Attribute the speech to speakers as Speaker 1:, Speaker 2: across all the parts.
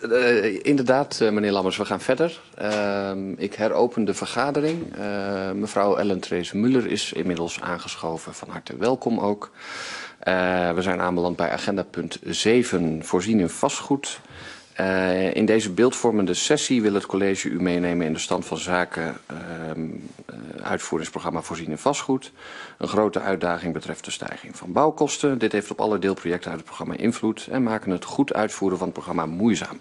Speaker 1: Inderdaad, meneer Lammers, we gaan verder. Ik heropen de vergadering. Mevrouw Ellen-Therese Muller is inmiddels aangeschoven. Van harte welkom ook. We zijn aanbeland bij agenda punt 7, voorzien in vastgoed. In deze beeldvormende sessie wil het college u meenemen in de stand van zaken uitvoeringsprogramma voorzien in vastgoed. Een grote uitdaging betreft de stijging van bouwkosten. Dit heeft op alle deelprojecten uit het programma invloed en maken het goed uitvoeren van het programma moeizaam.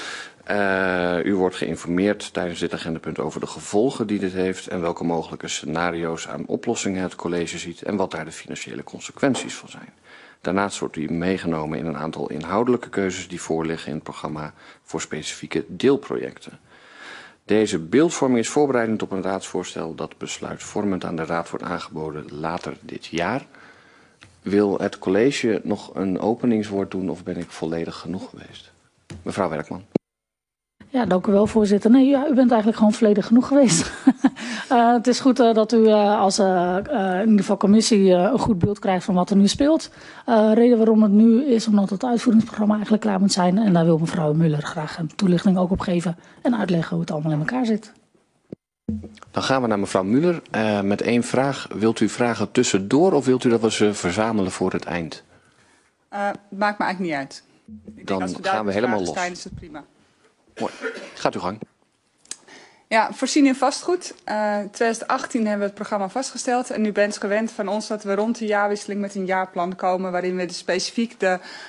Speaker 1: U wordt geïnformeerd tijdens dit agendapunt over de gevolgen die dit heeft en welke mogelijke scenario's aan oplossingen het college ziet en wat daar de financiële consequenties van zijn. Daarnaast wordt u meegenomen in een aantal inhoudelijke keuzes die voorliggen in het programma voor specifieke deelprojecten. Deze beeldvorming is voorbereidend op een raadsvoorstel dat besluitvormend aan de raad wordt aangeboden later dit jaar. Wil het college nog een openingswoord doen of ben ik volledig genoeg geweest? Mevrouw Werkman.
Speaker 2: Ja, dank u wel, voorzitter. Nee, u bent eigenlijk gewoon volledig genoeg geweest. Het is goed dat u als in ieder geval commissie een goed beeld krijgt van wat er nu speelt. Reden waarom het nu is omdat het uitvoeringsprogramma eigenlijk klaar moet zijn. En daar wil mevrouw Muller graag een toelichting ook op geven en uitleggen hoe het allemaal in elkaar zit.
Speaker 1: Dan gaan we naar mevrouw Muller met één vraag. Wilt u vragen tussendoor of wilt u dat we ze verzamelen voor het eind?
Speaker 3: Maakt me eigenlijk niet uit.
Speaker 1: Dan gaan we helemaal los.
Speaker 3: Is het prima.
Speaker 1: Mooi. Gaat uw gang.
Speaker 3: Ja, voorzien in vastgoed. 2018 hebben we het programma vastgesteld. En u bent gewend van ons dat we rond de jaarwisseling met een jaarplan komen. Waarin we specifiek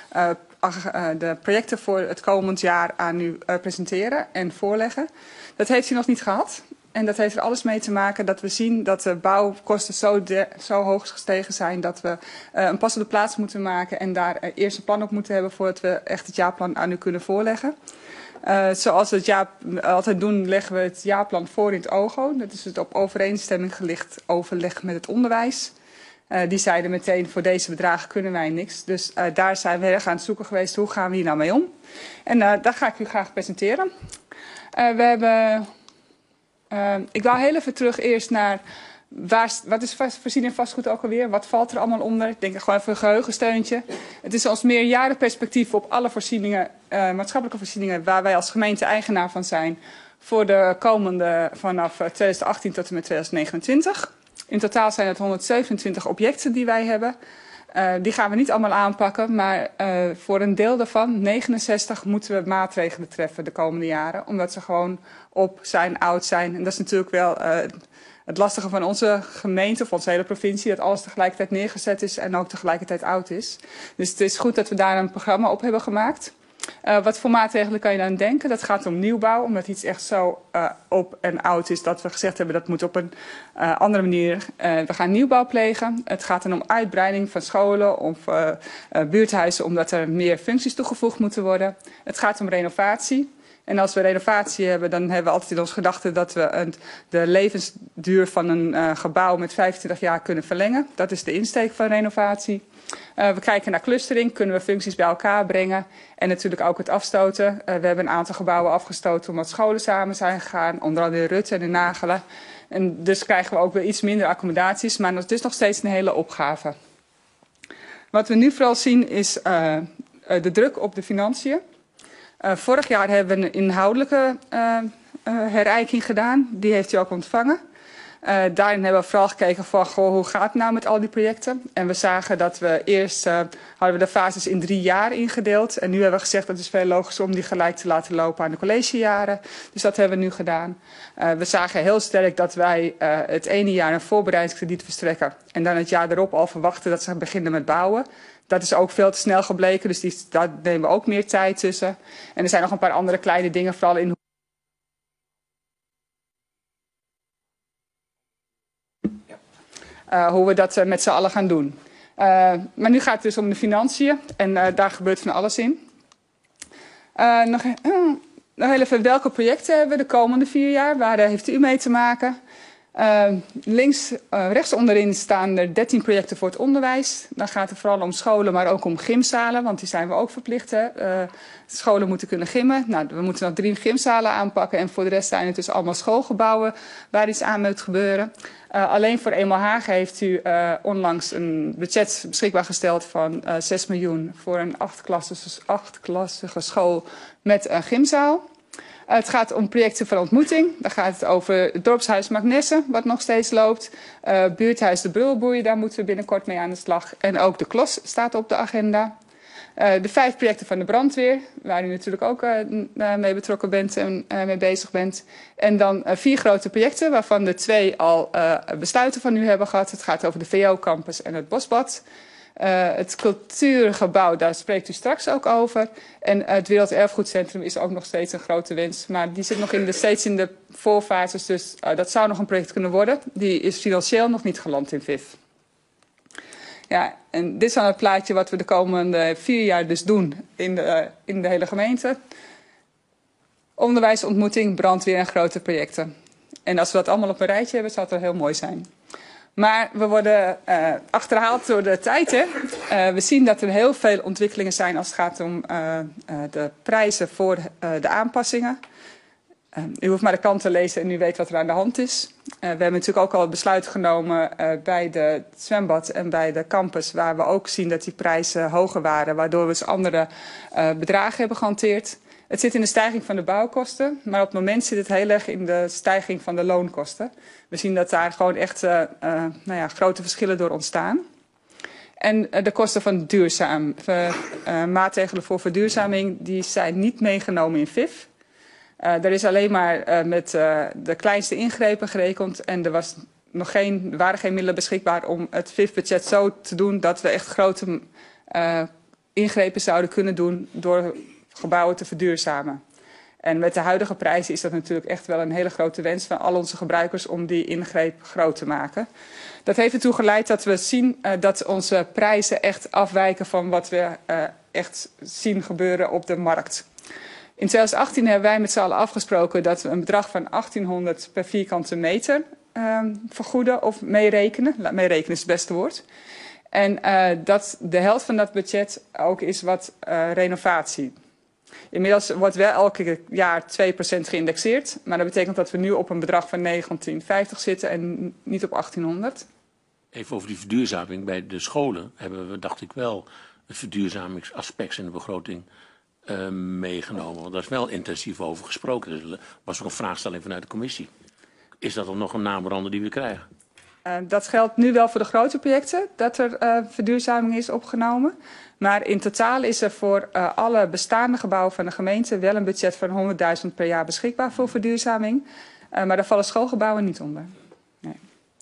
Speaker 3: de projecten voor het komend jaar aan u presenteren en voorleggen. Dat heeft u nog niet gehad. En dat heeft er alles mee te maken dat we zien dat de bouwkosten zo hoog gestegen zijn. Dat we een pas op de plaats moeten maken. En daar eerst een plan op moeten hebben voordat we echt het jaarplan aan u kunnen voorleggen. Zoals we het altijd doen, leggen we het jaarplan voor in het OGO. Dat is het op overeenstemming gelicht overleg met het onderwijs. Die zeiden meteen, voor deze bedragen kunnen wij niks. Dus daar zijn we erg aan het zoeken geweest, hoe gaan we hier nou mee om? En daar ga ik u graag presenteren. Ik wou heel even terug eerst naar, wat is voorzien in vastgoed ook alweer? Wat valt er allemaal onder? Ik denk gewoon even een geheugensteuntje. Het is ons meerjarenperspectief op alle voorzieningen, maatschappelijke voorzieningen, waar wij als gemeente eigenaar van zijn, voor de komende vanaf 2018 tot en met 2029. In totaal zijn het 127 objecten die wij hebben. Die gaan we niet allemaal aanpakken, maar voor een deel daarvan, 69, moeten we maatregelen treffen de komende jaren. Omdat ze gewoon op zijn, oud zijn. En dat is natuurlijk wel het lastige van onze gemeente of onze hele provincie, dat alles tegelijkertijd neergezet is en ook tegelijkertijd oud is. Dus het is goed dat we daar een programma op hebben gemaakt. Wat voor maatregelen kan je dan denken? Dat gaat om nieuwbouw, omdat iets echt zo op en oud is dat we gezegd hebben dat moet op een andere manier. We gaan nieuwbouw plegen. Het gaat dan om uitbreiding van scholen of buurthuizen, omdat er meer functies toegevoegd moeten worden. Het gaat om renovatie. En als we renovatie hebben, dan hebben we altijd in ons gedachten dat we de levensduur van een gebouw met 25 jaar kunnen verlengen. Dat is de insteek van renovatie. We kijken naar clustering, kunnen we functies bij elkaar brengen. En natuurlijk ook het afstoten. We hebben een aantal gebouwen afgestoten omdat scholen samen zijn gegaan. Onder andere in Rutte en in Nagelen. En dus krijgen we ook weer iets minder accommodaties. Maar het is nog steeds een hele opgave. Wat we nu vooral zien is de druk op de financiën. Vorig jaar hebben we een inhoudelijke herijking gedaan. Die heeft u ook ontvangen. Daarin hebben we vooral gekeken van hoe gaat het nou met al die projecten. En we zagen dat we eerst hadden we de fases in 3 jaar ingedeeld. En nu hebben we gezegd dat het is veel logischer om die gelijk te laten lopen aan de collegejaren. Dus dat hebben we nu gedaan. We zagen heel sterk dat wij het ene jaar een voorbereidingskrediet verstrekken. En dan het jaar erop al verwachten dat ze beginnen met bouwen. Dat is ook veel te snel gebleken, dus daar nemen we ook meer tijd tussen. En er zijn nog een paar andere kleine dingen, vooral in hoe we dat met z'n allen gaan doen. Maar nu gaat het dus om de financiën en daar gebeurt van alles in. Nog heel even, welke projecten hebben we de komende 4 jaar? Waar heeft u mee te maken? Rechts onderin staan er 13 projecten voor het onderwijs. Dan gaat het vooral om scholen, maar ook om gymzalen, want die zijn we ook verplicht. Scholen moeten kunnen gymmen. Nou, we moeten nog 3 gymzalen aanpakken en voor de rest zijn het dus allemaal schoolgebouwen waar iets aan moet gebeuren. Alleen voor Emelhagen heeft u onlangs een budget beschikbaar gesteld van 6 miljoen voor een 8-klassige school met een gymzaal. Het gaat om projecten van ontmoeting. Dan gaat het over het dorpshuis Magnesse, wat nog steeds loopt. Buurthuis De Brulboei, daar moeten we binnenkort mee aan de slag. En ook de Klos staat op de agenda. De 5 projecten van de brandweer, waar u natuurlijk ook mee betrokken bent en mee bezig bent. En dan 4 grote projecten, waarvan de 2 al besluiten van u hebben gehad. Het gaat over de VO-campus en het Bosbad. Het cultuurgebouw, daar spreekt u straks ook over. En het Werelderfgoedcentrum is ook nog steeds een grote wens. Maar die zit nog steeds in de voorfases, dus dat zou nog een project kunnen worden. Die is financieel nog niet geland in VIF. Ja, en dit is dan het plaatje wat we de komende 4 jaar dus doen in de hele gemeente. Onderwijs, ontmoeting, brandweer en grote projecten. En als we dat allemaal op een rijtje hebben, zou het wel heel mooi zijn. Maar we worden achterhaald door de tijd. Hè? We zien dat er heel veel ontwikkelingen zijn als het gaat om de prijzen voor de aanpassingen. U hoeft maar de krant te lezen en u weet wat er aan de hand is. We hebben natuurlijk ook al het besluit genomen bij het zwembad en bij de campus, waar we ook zien dat die prijzen hoger waren, waardoor we dus andere bedragen hebben gehanteerd. Het zit in de stijging van de bouwkosten, maar op het moment zit het heel erg in de stijging van de loonkosten. We zien dat daar gewoon echt grote verschillen door ontstaan. En de kosten van maatregelen voor verduurzaming, die zijn niet meegenomen in VIF. Er is alleen maar met de kleinste ingrepen gerekend en er waren geen middelen beschikbaar om het VIF-budget zo te doen dat we echt grote ingrepen zouden kunnen doen door gebouwen te verduurzamen. En met de huidige prijzen is dat natuurlijk echt wel een hele grote wens van al onze gebruikers om die ingreep groot te maken. Dat heeft ertoe geleid dat we zien dat onze prijzen echt afwijken van wat we echt zien gebeuren op de markt. In 2018 hebben wij met z'n allen afgesproken dat we een bedrag van 1800 per vierkante meter vergoeden of meerekenen. Meerekenen is het beste woord. En dat de helft van dat budget ook is wat renovatie. Inmiddels wordt wel elke jaar 2% geïndexeerd. Maar dat betekent dat we nu op een bedrag van 1950 zitten en niet op 1800.
Speaker 4: Even over die verduurzaming. Bij de scholen hebben we, dacht ik wel, het verduurzamingsaspect in de begroting meegenomen. Want daar is wel intensief over gesproken. Dus er was ook een vraagstelling vanuit de commissie. Is dat dan nog een naambrander die we krijgen?
Speaker 3: Dat geldt nu wel voor de grote projecten, dat er verduurzaming is opgenomen. Maar in totaal is er voor alle bestaande gebouwen van de gemeente wel een budget van 100.000 per jaar beschikbaar voor verduurzaming. Maar daar vallen schoolgebouwen niet onder. Nee.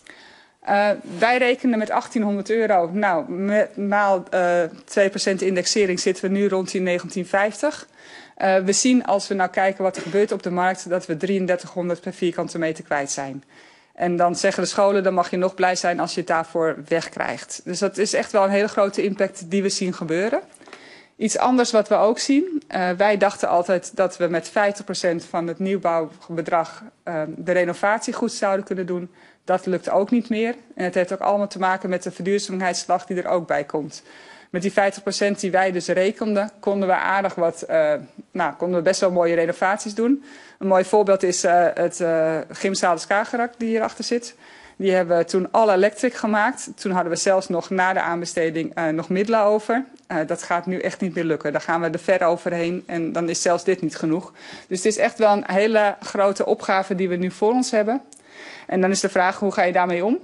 Speaker 3: Wij rekenen met 1800 euro. Nou, maal 2% indexering zitten we nu rond die 1950. We zien als we nou kijken wat er gebeurt op de markt, dat we 3300 per vierkante meter kwijt zijn. En dan zeggen de scholen, dan mag je nog blij zijn als je het daarvoor wegkrijgt. Dus dat is echt wel een hele grote impact die we zien gebeuren. Iets anders wat we ook zien. Wij dachten altijd dat we met 50% van het nieuwbouwbedrag de renovatie goed zouden kunnen doen. Dat lukt ook niet meer. En het heeft ook allemaal te maken met de verduurzamigheidsslag die er ook bij komt. Met die 50% die wij dus rekenden, konden we aardig konden we best wel mooie renovaties doen. Een mooi voorbeeld is het gymzaal de Skagerrak die hierachter zit. Die hebben we toen all electric gemaakt. Toen hadden we zelfs nog na de aanbesteding nog middelen over. Dat gaat nu echt niet meer lukken. Daar gaan we er ver overheen en dan is zelfs dit niet genoeg. Dus het is echt wel een hele grote opgave die we nu voor ons hebben. En dan is de vraag, hoe ga je daarmee om?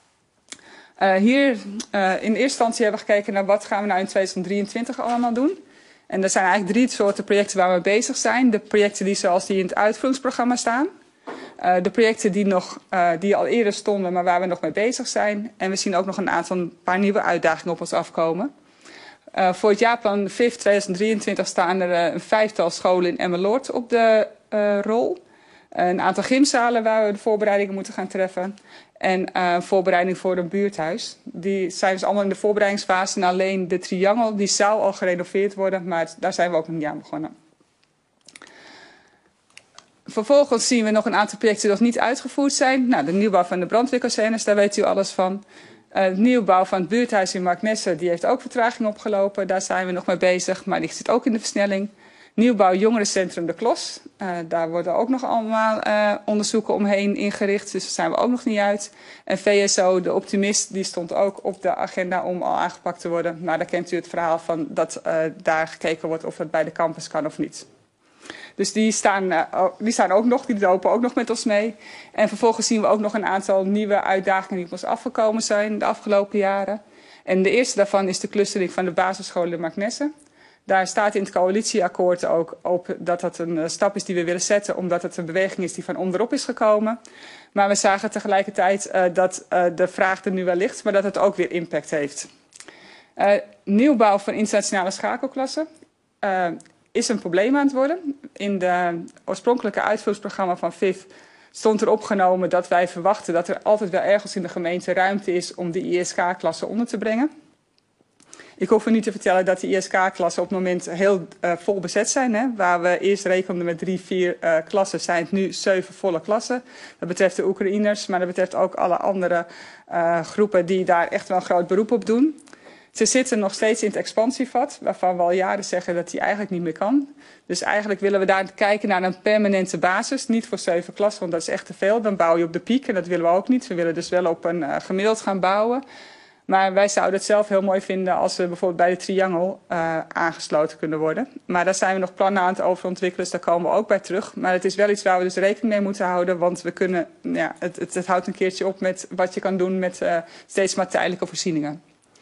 Speaker 3: Hier in eerste instantie hebben we gekeken naar wat gaan we nou in 2023 allemaal doen. En er zijn eigenlijk 3 soorten projecten waar we bezig zijn. De projecten die zoals die in het uitvoeringsprogramma staan. De projecten die al eerder stonden, maar waar we nog mee bezig zijn. En we zien ook nog een paar nieuwe uitdagingen op ons afkomen. Voor het jaarplan VIF 2023 staan er een 5-tal scholen in Emmeloord op de rol. Een aantal gymzalen waar we de voorbereidingen moeten gaan treffen. En voorbereiding voor een buurthuis. Die zijn dus allemaal in de voorbereidingsfase. En alleen de triangel die zou al gerenoveerd worden. Maar daar zijn we ook nog niet aan begonnen. Voor Vervolgens zien we nog een aantal projecten die nog niet uitgevoerd zijn. Nou, de nieuwbouw van de brandweerkazernes, daar weet u alles van. De nieuwbouw van het buurthuis in Marknesse, die heeft ook vertraging opgelopen. Daar zijn we nog mee bezig, maar die zit ook in de versnelling. Nieuwbouw jongerencentrum De Klos. Daar worden ook nog allemaal onderzoeken omheen ingericht. Dus daar zijn we ook nog niet uit. En VSO, de Optimist, die stond ook op de agenda om al aangepakt te worden. Maar daar kent u het verhaal van dat daar gekeken wordt of het bij de campus kan of niet. Dus die staan ook nog, die lopen ook nog met ons mee. En vervolgens zien we ook nog een aantal nieuwe uitdagingen die op ons afgekomen zijn de afgelopen jaren. En de eerste daarvan is de clustering van de basisscholen in Marknesse. Daar staat in het coalitieakkoord ook op dat dat een stap is die we willen zetten, omdat het een beweging is die van onderop is gekomen. Maar we zagen tegelijkertijd dat de vraag er nu wel ligt, maar dat het ook weer impact heeft. Nieuwbouw van internationale schakelklassen is een probleem aan het worden. In de oorspronkelijke uitvoeringsprogramma van VIF stond er opgenomen dat wij verwachten dat er altijd wel ergens in de gemeente ruimte is om de ISK-klassen onder te brengen. Ik hoef u niet te vertellen dat de ISK-klassen op het moment heel vol bezet zijn. Hè. Waar we eerst rekenden met 3, 4 klassen, zijn het nu 7 volle klassen. Dat betreft de Oekraïners, maar dat betreft ook alle andere groepen die daar echt wel een groot beroep op doen. Ze zitten nog steeds in het expansievat, waarvan we al jaren zeggen dat die eigenlijk niet meer kan. Dus eigenlijk willen we daar kijken naar een permanente basis. Niet voor 7 klassen, want dat is echt te veel. Dan bouw je op de piek en dat willen we ook niet. We willen dus wel op een gemiddeld gaan bouwen. Maar wij zouden het zelf heel mooi vinden als we bijvoorbeeld bij de Triangel aangesloten kunnen worden. Maar daar zijn we nog plannen aan het overontwikkelen, dus daar komen we ook bij terug. Maar het is wel iets waar we dus rekening mee moeten houden, want we kunnen, ja, het houdt een keertje op met wat je kan doen met steeds maar tijdelijke voorzieningen.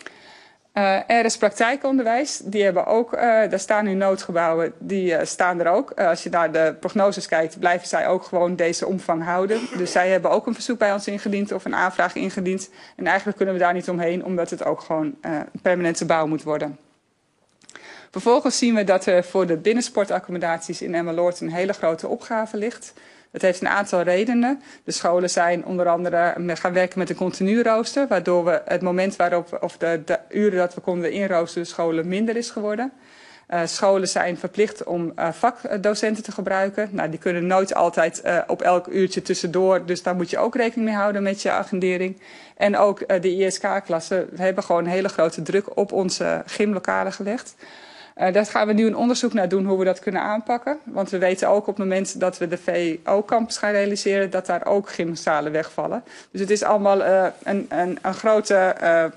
Speaker 3: Er is praktijkonderwijs, die hebben ook, daar staan nu noodgebouwen, die staan er ook. Als je naar de prognoses kijkt, blijven zij ook gewoon deze omvang houden. Dus zij hebben ook een verzoek bij ons ingediend of een aanvraag ingediend. En eigenlijk kunnen we daar niet omheen, omdat het ook gewoon een permanente bouw moet worden. Vervolgens zien we dat er voor de binnensportaccommodaties in Emmeloord een hele grote opgave ligt. Het heeft een aantal redenen. De scholen zijn onder andere gaan werken met een continu rooster, waardoor we het moment waarop, of de uren dat we konden inroosteren, de scholen minder is geworden. Scholen zijn verplicht om vakdocenten te gebruiken. Nou, die kunnen nooit altijd op elk uurtje tussendoor, dus daar moet je ook rekening mee houden met je agendering. En ook de ISK-klassen hebben gewoon een hele grote druk op onze gymlokalen gelegd. Daar gaan we nu een onderzoek naar doen hoe we dat kunnen aanpakken. Want we weten ook op het moment dat we de VO-campus gaan realiseren, dat daar ook gymzalen wegvallen. Dus het is allemaal een grote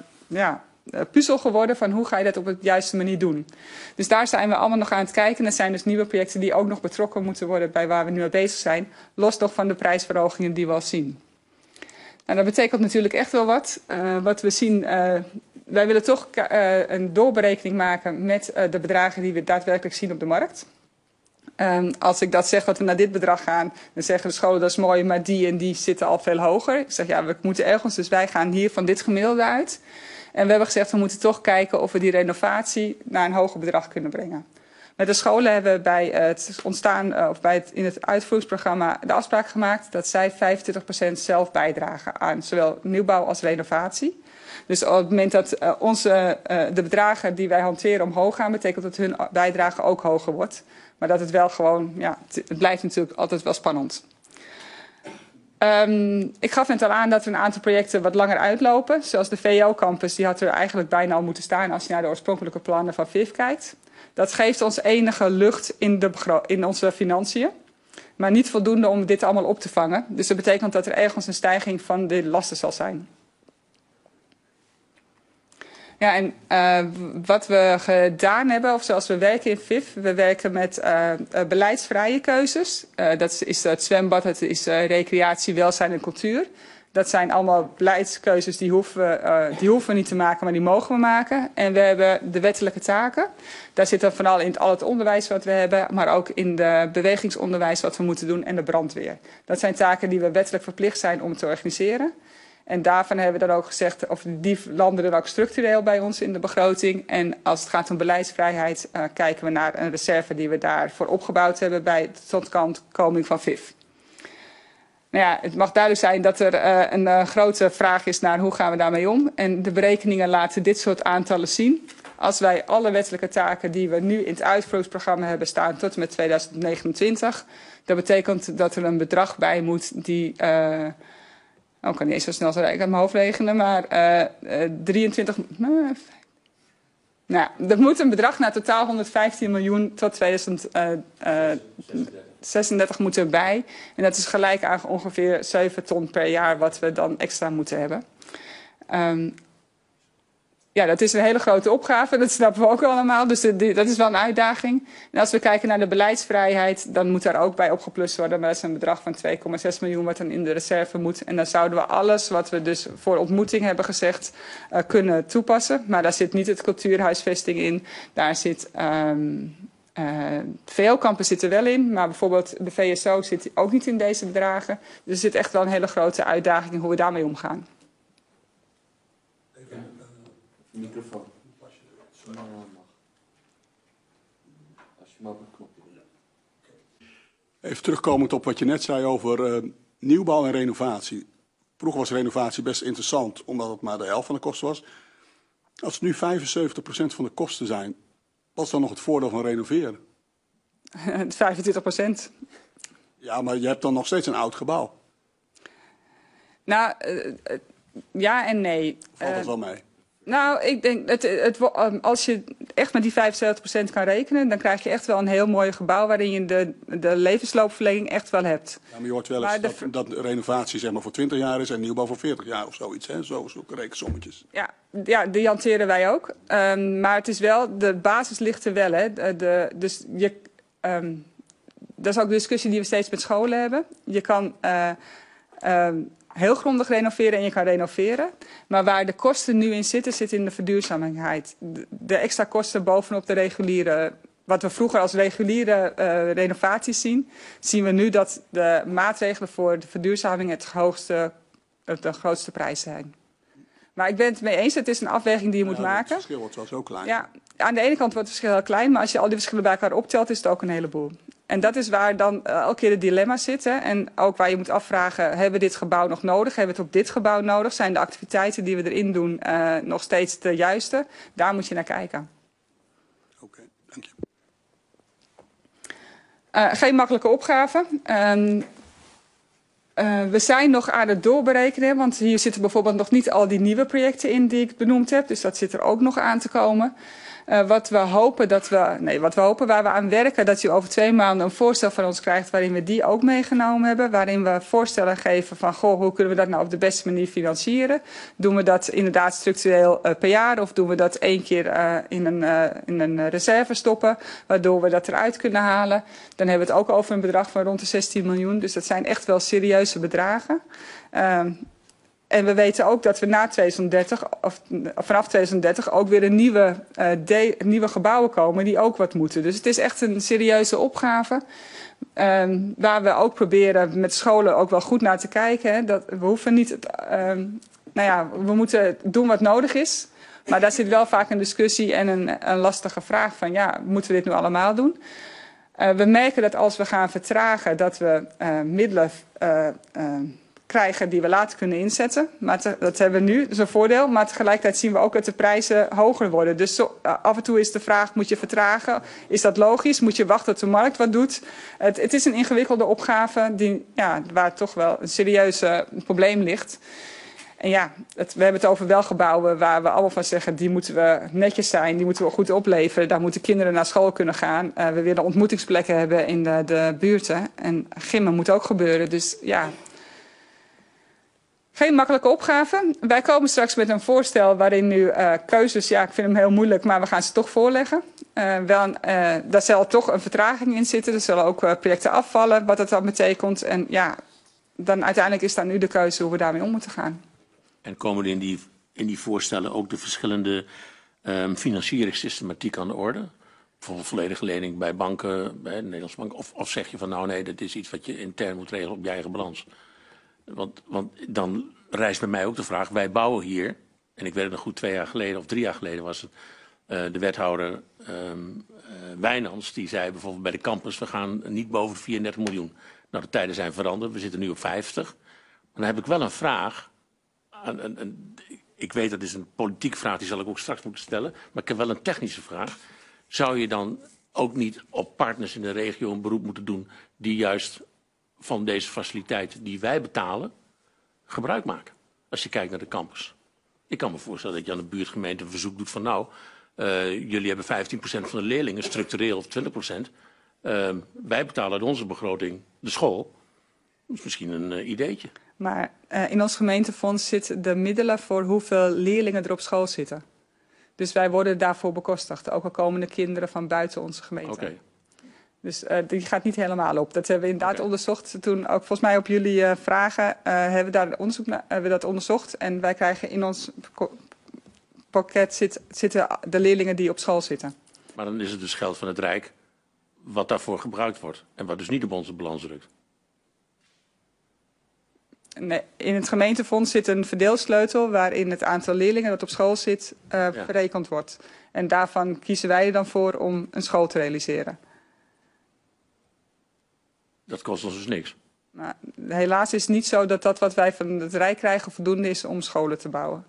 Speaker 3: puzzel geworden van hoe ga je dat op de juiste manier doen. Dus daar zijn we allemaal nog aan het kijken. Dat zijn dus nieuwe projecten die ook nog betrokken moeten worden bij waar we nu mee bezig zijn. Los nog van de prijsverhogingen die we al zien. Nou, dat betekent natuurlijk echt wel wat. Wat we zien, wij willen toch een doorberekening maken met de bedragen die we daadwerkelijk zien op de markt. Als ik dat zeg dat we naar dit bedrag gaan, dan zeggen de scholen dat is mooi, maar die en die zitten al veel hoger. Ik zeg ja, we moeten ergens, dus wij gaan hier van dit gemiddelde uit. En we hebben gezegd we moeten toch kijken of we die renovatie naar een hoger bedrag kunnen brengen. Met de scholen hebben we bij het ontstaan, of in het uitvoeringsprogramma de afspraak gemaakt dat zij 25% zelf bijdragen aan zowel nieuwbouw als renovatie. Dus op het moment dat de bedragen die wij hanteren omhoog gaan, betekent dat hun bijdrage ook hoger wordt. Maar dat het wel gewoon, ja, het blijft natuurlijk altijd wel spannend. Ik gaf net al aan dat er een aantal projecten wat langer uitlopen. Zoals de VO-campus, die had er eigenlijk bijna al moeten staan als je naar de oorspronkelijke plannen van VIF kijkt. Dat geeft ons enige lucht in onze financiën. Maar niet voldoende om dit allemaal op te vangen. Dus dat betekent dat er ergens een stijging van de lasten zal zijn. Ja, en wat we gedaan hebben, of zoals we werken in VIF, we werken met beleidsvrije keuzes. Dat is het zwembad, het is recreatie, welzijn en cultuur. Dat zijn allemaal beleidskeuzes die hoeven we niet te maken, maar die mogen we maken. En we hebben de wettelijke taken. Daar zit dan vooral in al het onderwijs wat we hebben, maar ook in de bewegingsonderwijs wat we moeten doen en de brandweer. Dat zijn taken die we wettelijk verplicht zijn om te organiseren. En daarvan hebben we dan ook gezegd, of die landen dan ook structureel bij ons in de begroting. En als het gaat om beleidsvrijheid, kijken we naar een reserve die we daarvoor opgebouwd hebben bij de totstandkoming van VIF. Nou ja, het mag duidelijk zijn dat er een grote vraag is naar hoe gaan we daarmee om. En de berekeningen laten dit soort aantallen zien. Als wij alle wettelijke taken die we nu in het uitvoeringsprogramma hebben staan tot en met 2029... dat betekent dat er een bedrag bij moet die... ik kan niet eens zo snel zo uit mijn hoofd rekenen, maar 23... Nou, er moet een bedrag naar totaal 115 miljoen tot 2036 moeten erbij. En dat is gelijk aan ongeveer 7 ton per jaar wat we dan extra moeten hebben. Ja, dat is een hele grote opgave, dat snappen we ook allemaal. Dus dat is wel een uitdaging. En als we kijken naar de beleidsvrijheid, dan moet daar ook bij opgeplust worden. Maar dat is een bedrag van 2,6 miljoen wat dan in de reserve moet. En dan zouden we alles wat we dus voor ontmoeting hebben gezegd kunnen toepassen. Maar daar zit niet het cultuurhuisvesting in. Daar zit... VO-kampen zitten wel in, maar bijvoorbeeld de VSO zit ook niet in deze bedragen. Dus er zit echt wel een hele grote uitdaging in hoe we daarmee omgaan.
Speaker 1: Microfoon. Als je maar op een knopje drukt.
Speaker 5: Even terugkomend op wat je net zei over nieuwbouw en renovatie. Vroeger was renovatie best interessant, omdat het maar de helft van de kosten was. Als het nu 75% van de kosten zijn, wat is dan nog het voordeel van renoveren?
Speaker 3: 25%.
Speaker 5: Ja, maar je hebt dan nog steeds een oud gebouw.
Speaker 3: Nou, ja en nee.
Speaker 5: Valt dat wel mee?
Speaker 3: Nou, ik denk, als je echt met die 75% kan rekenen, dan krijg je echt wel een heel mooi gebouw waarin je de levensloopverlenging echt wel hebt.
Speaker 5: Ja, maar je hoort wel eens dat renovatie zeg maar voor 20 jaar is en nieuwbouw voor 40 jaar of zoiets. Hè? Zulke rekensommetjes.
Speaker 3: Ja, die hanteren wij ook. Maar het is wel, de basis ligt er wel. Hè. Dat is ook de discussie die we steeds met scholen hebben. Je kan... heel grondig renoveren en je kan renoveren. Maar waar de kosten nu in zitten, zit in de verduurzamheid. De extra kosten bovenop de reguliere... Wat we vroeger als reguliere renovaties zien we nu dat de maatregelen voor de verduurzaming de grootste prijs zijn. Maar ik ben het mee eens, het is een afweging die je moet maken.
Speaker 5: Het verschil wordt wel zo klein.
Speaker 3: Ja, aan de ene kant wordt het verschil heel klein, maar als je al die verschillen bij elkaar optelt, is het ook een heleboel. En dat is waar dan elke keer het dilemma zit. Hè? En ook waar je moet afvragen, hebben we dit gebouw nog nodig? Hebben we het op dit gebouw nodig? Zijn de activiteiten die we erin doen nog steeds de juiste? Daar moet je naar kijken.
Speaker 5: Oké, dank je.
Speaker 3: Geen makkelijke opgave. We zijn nog aan het doorberekenen, want hier zitten bijvoorbeeld nog niet al die nieuwe projecten in die ik benoemd heb. Dus dat zit er ook nog aan te komen. Wat we hopen, waar we aan werken, dat u over 2 maanden een voorstel van ons krijgt waarin we die ook meegenomen hebben. Waarin we voorstellen geven van, hoe kunnen we dat nou op de beste manier financieren? Doen we dat inderdaad structureel per jaar of doen we dat 1 keer in een reserve stoppen, waardoor we dat eruit kunnen halen? Dan hebben we het ook over een bedrag van rond de 16 miljoen. Dus dat zijn echt wel serieuze bedragen. En we weten ook dat we na 2030, of vanaf 2030 ook weer een nieuwe gebouwen komen die ook wat moeten. Dus het is echt een serieuze opgave. Waar we ook proberen met scholen ook wel goed naar te kijken. Hè. We hoeven niet, we moeten doen wat nodig is. Maar daar zit wel vaak een discussie en een lastige vraag van, moeten we dit nu allemaal doen? We merken dat als we gaan vertragen, dat we middelen krijgen die we later kunnen inzetten. Maar dat hebben we nu, dat is een voordeel. Maar tegelijkertijd zien we ook dat de prijzen hoger worden. Dus af en toe is de vraag, moet je vertragen? Is dat logisch? Moet je wachten tot de markt wat doet? Het is een ingewikkelde opgave waar toch wel een serieus probleem ligt. En we hebben het over wel gebouwen waar we allemaal van zeggen, die moeten we netjes zijn, die moeten we goed opleveren. Daar moeten kinderen naar school kunnen gaan. We willen ontmoetingsplekken hebben in de buurten. En gymmen moet ook gebeuren. Dus geen makkelijke opgave. Wij komen straks met een voorstel waarin nu keuzes, ik vind hem heel moeilijk, maar we gaan ze toch voorleggen. Daar zal toch een vertraging in zitten. Er zullen ook projecten afvallen, wat dat dan betekent. En dan uiteindelijk is daar nu de keuze hoe we daarmee om moeten gaan.
Speaker 4: En komen er in die voorstellen ook de verschillende financieringssystematiek aan de orde? Bijvoorbeeld volledige lening bij banken, bij de Nederlandse bank. Of zeg je van nee, dat is iets wat je intern moet regelen op je eigen balans. Want dan rijst bij mij ook de vraag, wij bouwen hier, en ik weet het nog goed 2 jaar geleden of 3 jaar geleden was het, de wethouder Wijnands, die zei bijvoorbeeld bij de campus, we gaan niet boven de 34 miljoen. Nou, de tijden zijn veranderd, we zitten nu op 50. Maar dan heb ik wel een vraag. ik weet dat is een politieke vraag, die zal ik ook straks moeten stellen. Maar ik heb wel een technische vraag. Zou je dan ook niet op partners in de regio een beroep moeten doen die juist van deze faciliteiten die wij betalen gebruik maken? Als je kijkt naar de campus. Ik kan me voorstellen dat je aan de buurtgemeente een verzoek doet van nou, jullie hebben 15% van de leerlingen, structureel of 20%. Wij betalen uit onze begroting de school. Dat is misschien een ideetje.
Speaker 3: Maar in ons gemeentefonds zitten de middelen voor hoeveel leerlingen er op school zitten. Dus wij worden daarvoor bekostigd. Ook al komen de kinderen van buiten onze gemeente.
Speaker 4: Okay.
Speaker 3: Dus die gaat niet helemaal op. Dat hebben we inderdaad onderzocht. Toen ook volgens mij op jullie vragen hebben we daar onderzoek naar, hebben we dat onderzocht. En wij krijgen in ons pakket zitten de leerlingen die op school zitten.
Speaker 4: Maar dan is het dus geld van het Rijk wat daarvoor gebruikt wordt. En wat dus niet op onze balans drukt.
Speaker 3: Nee, in het gemeentefonds zit een verdeelsleutel waarin het aantal leerlingen dat op school zit verrekend wordt. En daarvan kiezen wij er dan voor om een school te realiseren.
Speaker 4: Dat kost ons dus niks.
Speaker 3: Maar helaas is het niet zo dat dat wat wij van het Rijk krijgen voldoende is om scholen te bouwen.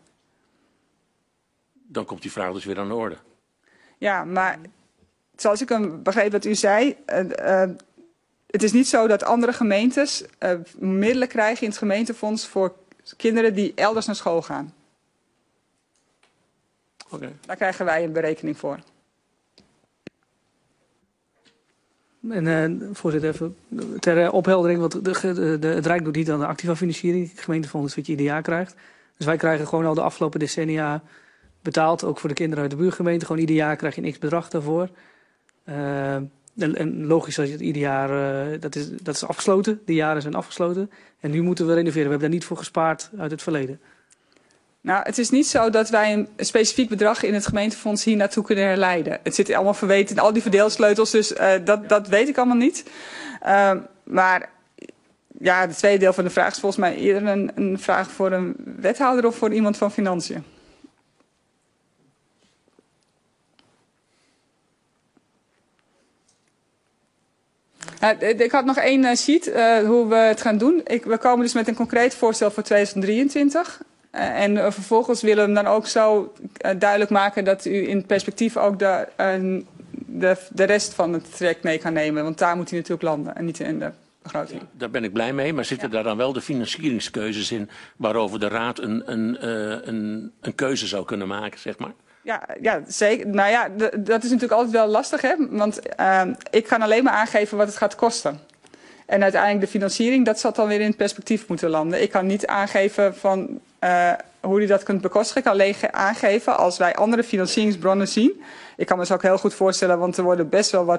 Speaker 4: Dan komt die vraag dus weer aan de orde.
Speaker 3: Ja, maar zoals ik begreep wat u zei, het is niet zo dat andere gemeentes middelen krijgen in het gemeentefonds voor kinderen die elders naar school gaan.
Speaker 4: Okay.
Speaker 3: Daar krijgen wij een berekening voor.
Speaker 6: En voorzitter, even ter opheldering, want het Rijk doet niet aan de activa financiering. Het gemeentefonds is wat je ieder jaar krijgt. Dus wij krijgen gewoon al de afgelopen decennia betaald, ook voor de kinderen uit de buurgemeente. Gewoon ieder jaar krijg je een x bedrag daarvoor. En logisch dat je het ieder jaar, dat is afgesloten. Die jaren zijn afgesloten. En nu moeten we renoveren. We hebben daar niet voor gespaard uit het verleden.
Speaker 3: Nou, het is niet zo dat wij een specifiek bedrag in het gemeentefonds hier naartoe kunnen herleiden. Het zit allemaal verweten in al die verdeelsleutels, dus dat weet ik allemaal niet. Maar ja, het tweede deel van de vraag is volgens mij eerder een vraag voor een wethouder of voor iemand van Financiën. Ik had nog één sheet hoe we het gaan doen. We komen dus met een concreet voorstel voor 2023. En vervolgens willen we hem dan ook zo duidelijk maken dat u in perspectief ook de rest van het traject mee kan nemen. Want daar moet hij natuurlijk landen en niet in de begroting.
Speaker 4: Daar ben ik blij mee, maar zitten daar dan wel de financieringskeuzes in waarover de Raad een keuze zou kunnen maken, zeg maar?
Speaker 3: Ja, zeker. Nou ja, dat is natuurlijk altijd wel lastig, hè? Want ik kan alleen maar aangeven wat het gaat kosten. En uiteindelijk de financiering, dat zal dan weer in het perspectief moeten landen. Ik kan niet aangeven van hoe u dat kunt bekostigen. Ik kan alleen aangeven als wij andere financieringsbronnen zien. Ik kan me dus ook heel goed voorstellen, want er worden best wel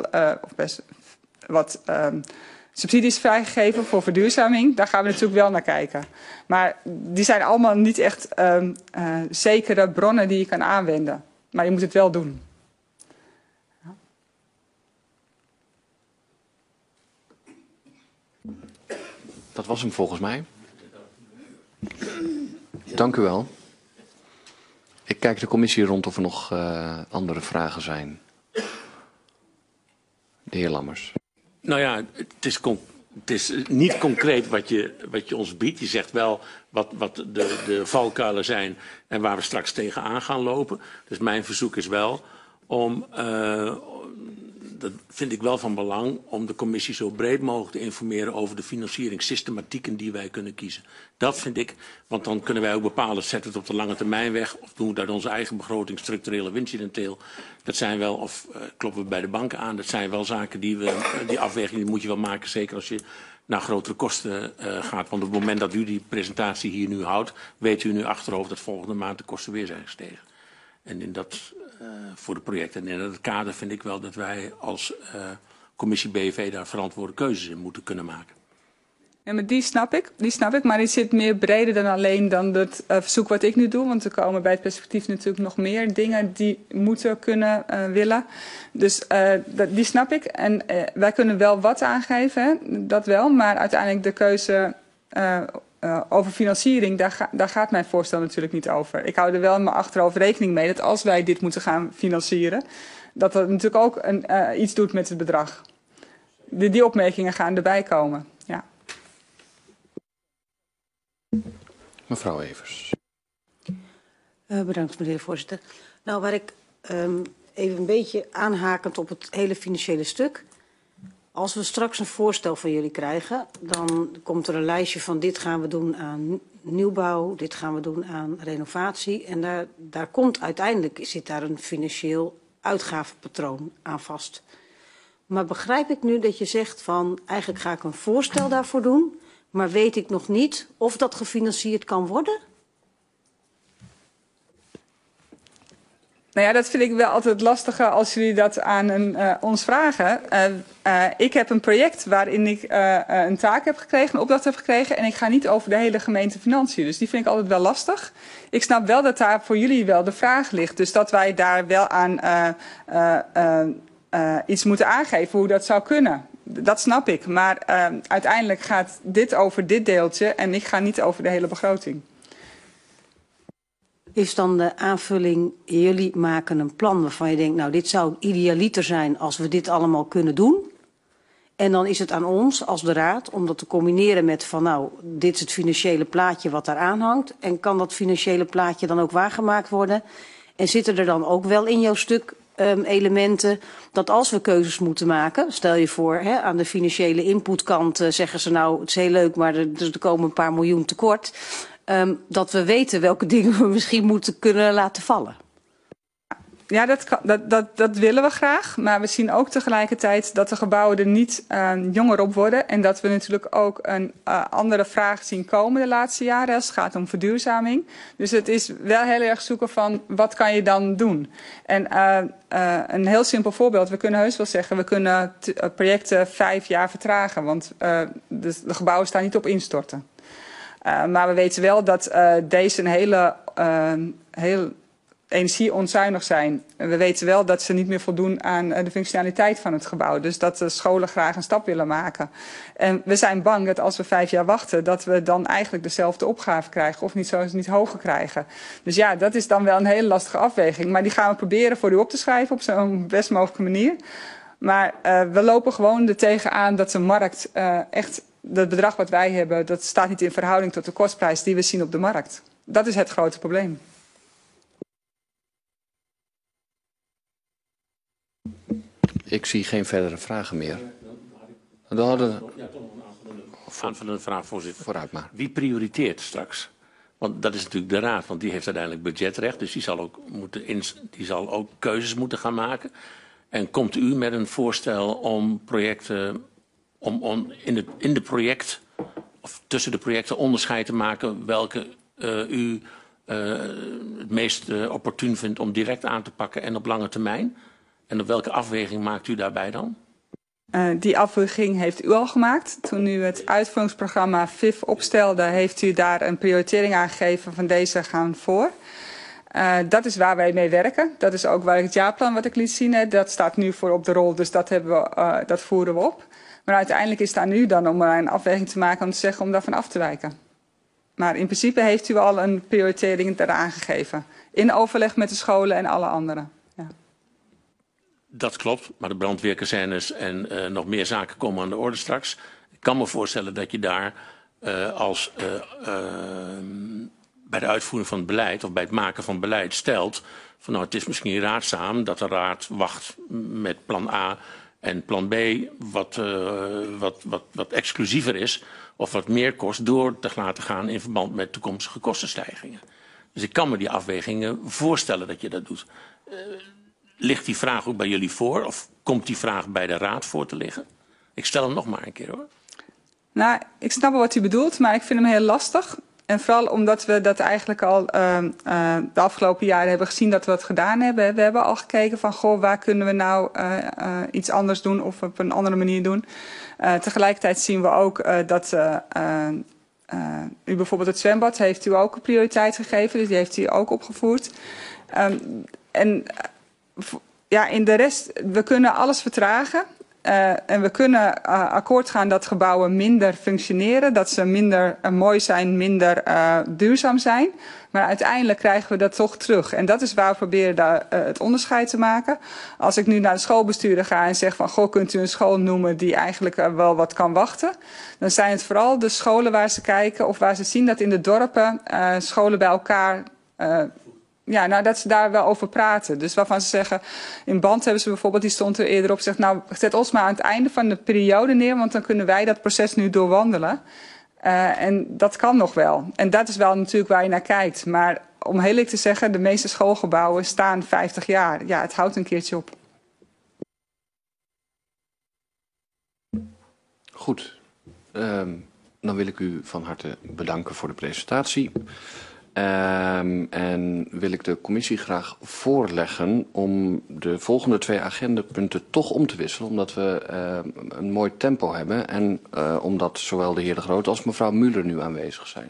Speaker 3: wat subsidies vrijgegeven voor verduurzaming. Daar gaan we natuurlijk wel naar kijken. Maar die zijn allemaal niet echt zekere bronnen die je kan aanwenden. Maar je moet het wel doen.
Speaker 1: Dat was hem volgens mij. Dank u wel. Ik kijk de commissie rond of er nog andere vragen zijn. De heer Lammers.
Speaker 4: Nou ja, het is niet concreet wat je ons biedt. Je zegt wel wat de valkuilen zijn en waar we straks tegenaan gaan lopen. Dus mijn verzoek is wel om, dat vind ik wel van belang, om de commissie zo breed mogelijk te informeren over de financieringssystematieken die wij kunnen kiezen. Dat vind ik, want dan kunnen wij ook bepalen, zetten we het op de lange termijn weg of doen we uit onze eigen begroting structurele winstidenteel. Dat zijn wel, of kloppen we bij de banken aan, dat zijn wel zaken die afweging die moet je wel maken, zeker als je naar grotere kosten gaat. Want op het moment dat u die presentatie hier nu houdt, weet u nu achterhoofd dat volgende maand de kosten weer zijn gestegen. En in dat, voor de projecten. En in dat kader vind ik wel dat wij als commissie BV daar verantwoorde keuzes in moeten kunnen maken.
Speaker 3: Ja, maar die snap ik, maar die zit meer breder dan alleen dan het verzoek wat ik nu doe. Want er komen bij het perspectief natuurlijk nog meer dingen die moeten kunnen willen. Dus die snap ik. En wij kunnen wel wat aangeven, hè? Dat wel. Maar uiteindelijk de keuze over financiering, daar gaat mijn voorstel natuurlijk niet over. Ik hou er wel in mijn achterhoofd rekening mee dat als wij dit moeten gaan financieren, dat dat natuurlijk ook iets doet met het bedrag. Die opmerkingen gaan erbij komen. Ja.
Speaker 1: Mevrouw Evers.
Speaker 7: Bedankt, meneer de voorzitter. Nou, waar ik even een beetje aanhakend op het hele financiële stuk. Als we straks een voorstel van jullie krijgen, dan komt er een lijstje van dit gaan we doen aan nieuwbouw, dit gaan we doen aan renovatie. En daar komt uiteindelijk, zit daar een financieel uitgavenpatroon aan vast. Maar begrijp ik nu dat je zegt van eigenlijk ga ik een voorstel daarvoor doen, maar weet ik nog niet of dat gefinancierd kan worden?
Speaker 3: Nou ja, dat vind ik wel altijd lastige als jullie dat aan ons vragen. Ik heb een project waarin ik een taak heb gekregen, een opdracht heb gekregen. En ik ga niet over de hele gemeente Financiën. Dus die vind ik altijd wel lastig. Ik snap wel dat daar voor jullie wel de vraag ligt. Dus dat wij daar wel aan iets moeten aangeven hoe dat zou kunnen. Dat snap ik. Maar uiteindelijk gaat dit over dit deeltje en ik ga niet over de hele begroting.
Speaker 7: Is dan de aanvulling, jullie maken een plan waarvan je denkt, nou dit zou idealiter zijn als we dit allemaal kunnen doen. En dan is het aan ons als de raad om dat te combineren met van nou, dit is het financiële plaatje wat daaraan hangt. En kan dat financiële plaatje dan ook waargemaakt worden? En zitten er dan ook wel in jouw stuk elementen dat als we keuzes moeten maken, stel je voor aan de financiële inputkant zeggen ze nou het is heel leuk maar er komen een paar miljoen tekort. Dat we weten welke dingen we misschien moeten kunnen laten vallen.
Speaker 3: Ja, dat willen we graag. Maar we zien ook tegelijkertijd dat de gebouwen er niet jonger op worden. En dat we natuurlijk ook een andere vraag zien komen de laatste jaren als het gaat om verduurzaming. Dus het is wel heel erg zoeken van wat kan je dan doen. En een heel simpel voorbeeld. We kunnen heus wel zeggen we kunnen projecten 5 jaar vertragen. Want de gebouwen staan niet op instorten. Maar we weten wel dat deze een heel energieonzuinig zijn. We weten wel dat ze niet meer voldoen aan de functionaliteit van het gebouw. Dus dat de scholen graag een stap willen maken. En we zijn bang dat als we 5 jaar wachten, dat we dan eigenlijk dezelfde opgave krijgen. Of niet hoger krijgen. Dus ja, dat is dan wel een hele lastige afweging. Maar die gaan we proberen voor u op te schrijven op zo'n best mogelijke manier. Maar we lopen gewoon er tegenaan dat de markt echt... Het bedrag wat wij hebben, dat staat niet in verhouding tot de kostprijs die we zien op de markt. Dat is het grote probleem.
Speaker 1: Ik zie geen verdere vragen meer. Dan hadden we...
Speaker 4: Ja, toch nog een aanvullende vraag, voorzitter.
Speaker 1: Vooruit maar.
Speaker 4: Wie prioriteert straks? Want dat is natuurlijk de raad, want die heeft uiteindelijk budgetrecht. Dus die zal ook keuzes moeten gaan maken. En komt u met een voorstel om projecten... om in de project, of tussen de projecten onderscheid te maken welke u het meest opportun vindt om direct aan te pakken en op lange termijn? En op welke afweging maakt u daarbij dan?
Speaker 3: Die afweging heeft u al gemaakt. Toen u het uitvoeringsprogramma VIF opstelde, heeft u daar een prioritering aan gegeven van deze gaan voor. Dat is waar wij mee werken. Dat is ook waar het jaarplan wat ik liet zien. Dat staat nu voor op de rol, dus dat voeren we op. Maar uiteindelijk is het aan u dan om een afweging te maken om te zeggen om daarvan af te wijken. Maar in principe heeft u al een prioritering eraan gegeven. In overleg met de scholen en alle anderen. Ja.
Speaker 4: Dat klopt, maar de brandweerkazernes en nog meer zaken komen aan de orde straks. Ik kan me voorstellen dat je daar bij de uitvoering van het beleid of bij het maken van beleid stelt van nou het is misschien raadzaam dat de raad wacht met plan A en plan B wat exclusiever is of wat meer kost door te laten gaan in verband met toekomstige kostenstijgingen. Dus ik kan me die afwegingen voorstellen dat je dat doet. Ligt die vraag ook bij jullie voor of komt die vraag bij de raad voor te liggen? Ik stel hem nog maar een keer hoor.
Speaker 3: Nou, ik snap wel wat u bedoelt, maar ik vind hem heel lastig. En vooral omdat we dat eigenlijk al de afgelopen jaren hebben gezien dat we dat gedaan hebben. We hebben al gekeken van, goh, waar kunnen we nou iets anders doen of op een andere manier doen. Tegelijkertijd zien we ook dat u bijvoorbeeld het zwembad heeft u ook een prioriteit gegeven. Dus die heeft u ook opgevoerd. In de rest, we kunnen alles vertragen. En we kunnen akkoord gaan dat gebouwen minder functioneren. Dat ze minder mooi zijn, minder duurzaam zijn. Maar uiteindelijk krijgen we dat toch terug. En dat is waar we proberen het onderscheid te maken. Als ik nu naar de schoolbestuurder ga en zeg van, goh, kunt u een school noemen die eigenlijk wel wat kan wachten. Dan zijn het vooral de scholen waar ze kijken of waar ze zien dat in de dorpen scholen bij elkaar ja, nou, dat ze daar wel over praten. Dus waarvan ze zeggen, in Band hebben ze bijvoorbeeld, die stond er eerder op, zegt, nou, zet ons maar aan het einde van de periode neer, want dan kunnen wij dat proces nu doorwandelen. En dat kan nog wel. En dat is wel natuurlijk waar je naar kijkt. Maar om heel eerlijk te zeggen, de meeste schoolgebouwen staan 50 jaar. Ja, het houdt een keertje op.
Speaker 1: Goed. Dan wil ik u van harte bedanken voor de presentatie. En wil ik de commissie graag voorleggen om de volgende 2 agendapunten toch om te wisselen. Omdat we een mooi tempo hebben en omdat zowel de heer De Groot als mevrouw Muller nu aanwezig zijn.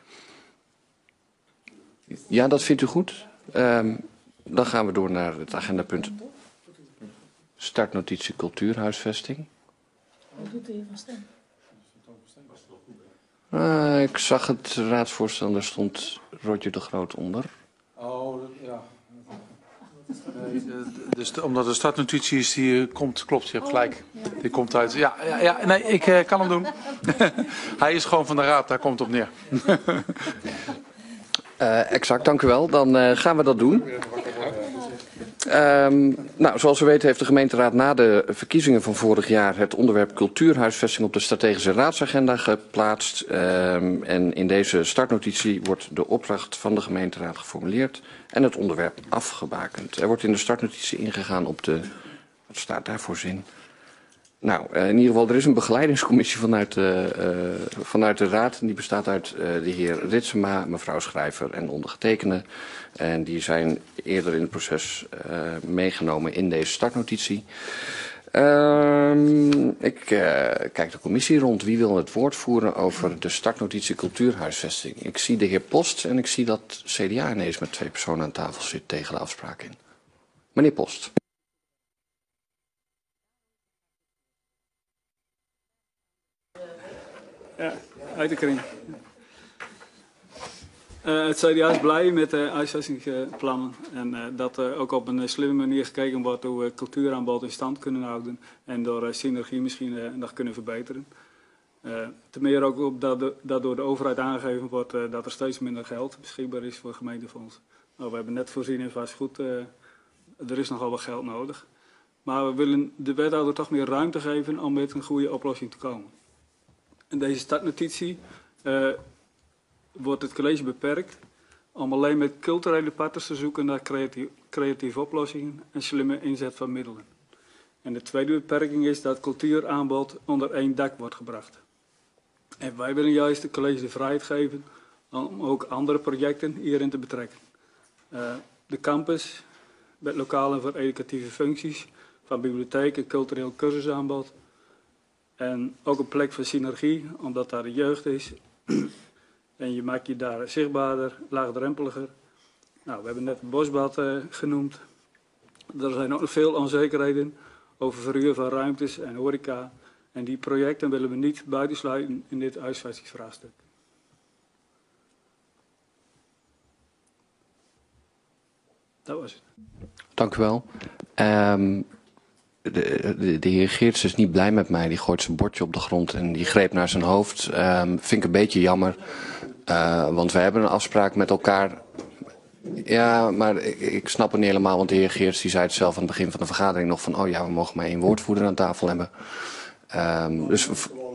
Speaker 1: Ja, dat vindt u goed? Dan gaan we door naar het agendapunt startnotitie cultuurhuisvesting.
Speaker 2: Wat doet de heer Van Stem?
Speaker 1: Ik zag het raadsvoorstel, daar stond Roger De Groot onder.
Speaker 8: Oh, ja. Nee, dus omdat de startnotitie is, die komt, klopt, je hebt gelijk. Die komt uit, ja, nee, ik kan hem doen. Hij is gewoon van de raad, daar komt het op neer.
Speaker 1: Exact, dank u wel. Dan gaan we dat doen. Nou, zoals u weet heeft de gemeenteraad na de verkiezingen van vorig jaar het onderwerp cultuurhuisvesting op de strategische raadsagenda geplaatst. En in deze startnotitie wordt de opdracht van de gemeenteraad geformuleerd en het onderwerp afgebakend. Er wordt in de startnotitie ingegaan op de... Wat staat daar voor zin? Nou, in ieder geval, er is een begeleidingscommissie vanuit de raad. En die bestaat uit de heer Ritsema, mevrouw Schrijver en ondergetekende. En die zijn eerder in het proces meegenomen in deze startnotitie. Ik kijk de commissie rond. Wie wil het woord voeren over de startnotitie cultuurhuisvesting? Ik zie de heer Post en ik zie dat CDA ineens met 2 personen aan tafel zit tegen de afspraak in. Meneer Post.
Speaker 9: Ja, uit de kring. Het CDA is blij met de huisvestingsplannen en dat ook op een slimme manier gekeken wordt hoe we cultuuraanbod in stand kunnen houden en door synergie misschien nog kunnen verbeteren. Ten meer ook op dat door de overheid aangegeven wordt dat er steeds minder geld beschikbaar is voor gemeentefonds. Nou, we hebben net voorzien in vastgoed, er is nogal wat geld nodig. Maar we willen de wethouder toch meer ruimte geven om met een goede oplossing te komen. In deze startnotitie wordt het college beperkt om alleen met culturele partners te zoeken naar creatieve oplossingen en slimme inzet van middelen. En de tweede beperking is dat cultuuraanbod onder één dak wordt gebracht. En wij willen juist het college de vrijheid geven om ook andere projecten hierin te betrekken. De campus met lokale en voor educatieve functies van bibliotheek en cultureel cursusaanbod. En ook een plek van synergie, omdat daar de jeugd is. En je maakt je daar zichtbaarder, laagdrempeliger. Nou, we hebben net het bosbad genoemd. Er zijn ook nog veel onzekerheden over verhuur van ruimtes en horeca. En die projecten willen we niet buitensluiten in dit huisvestingsvraagstuk. Dat was het. Dank
Speaker 1: u wel. De heer Geerts is niet blij met mij. Die gooit zijn bordje op de grond en die greep naar zijn hoofd. Vind ik een beetje jammer. Want we hebben een afspraak met elkaar. Ja, maar ik snap het niet helemaal. Want de heer Geerts die zei het zelf aan het begin van de vergadering nog van... oh ja, we mogen maar 1 woordvoerder aan tafel hebben. Dus...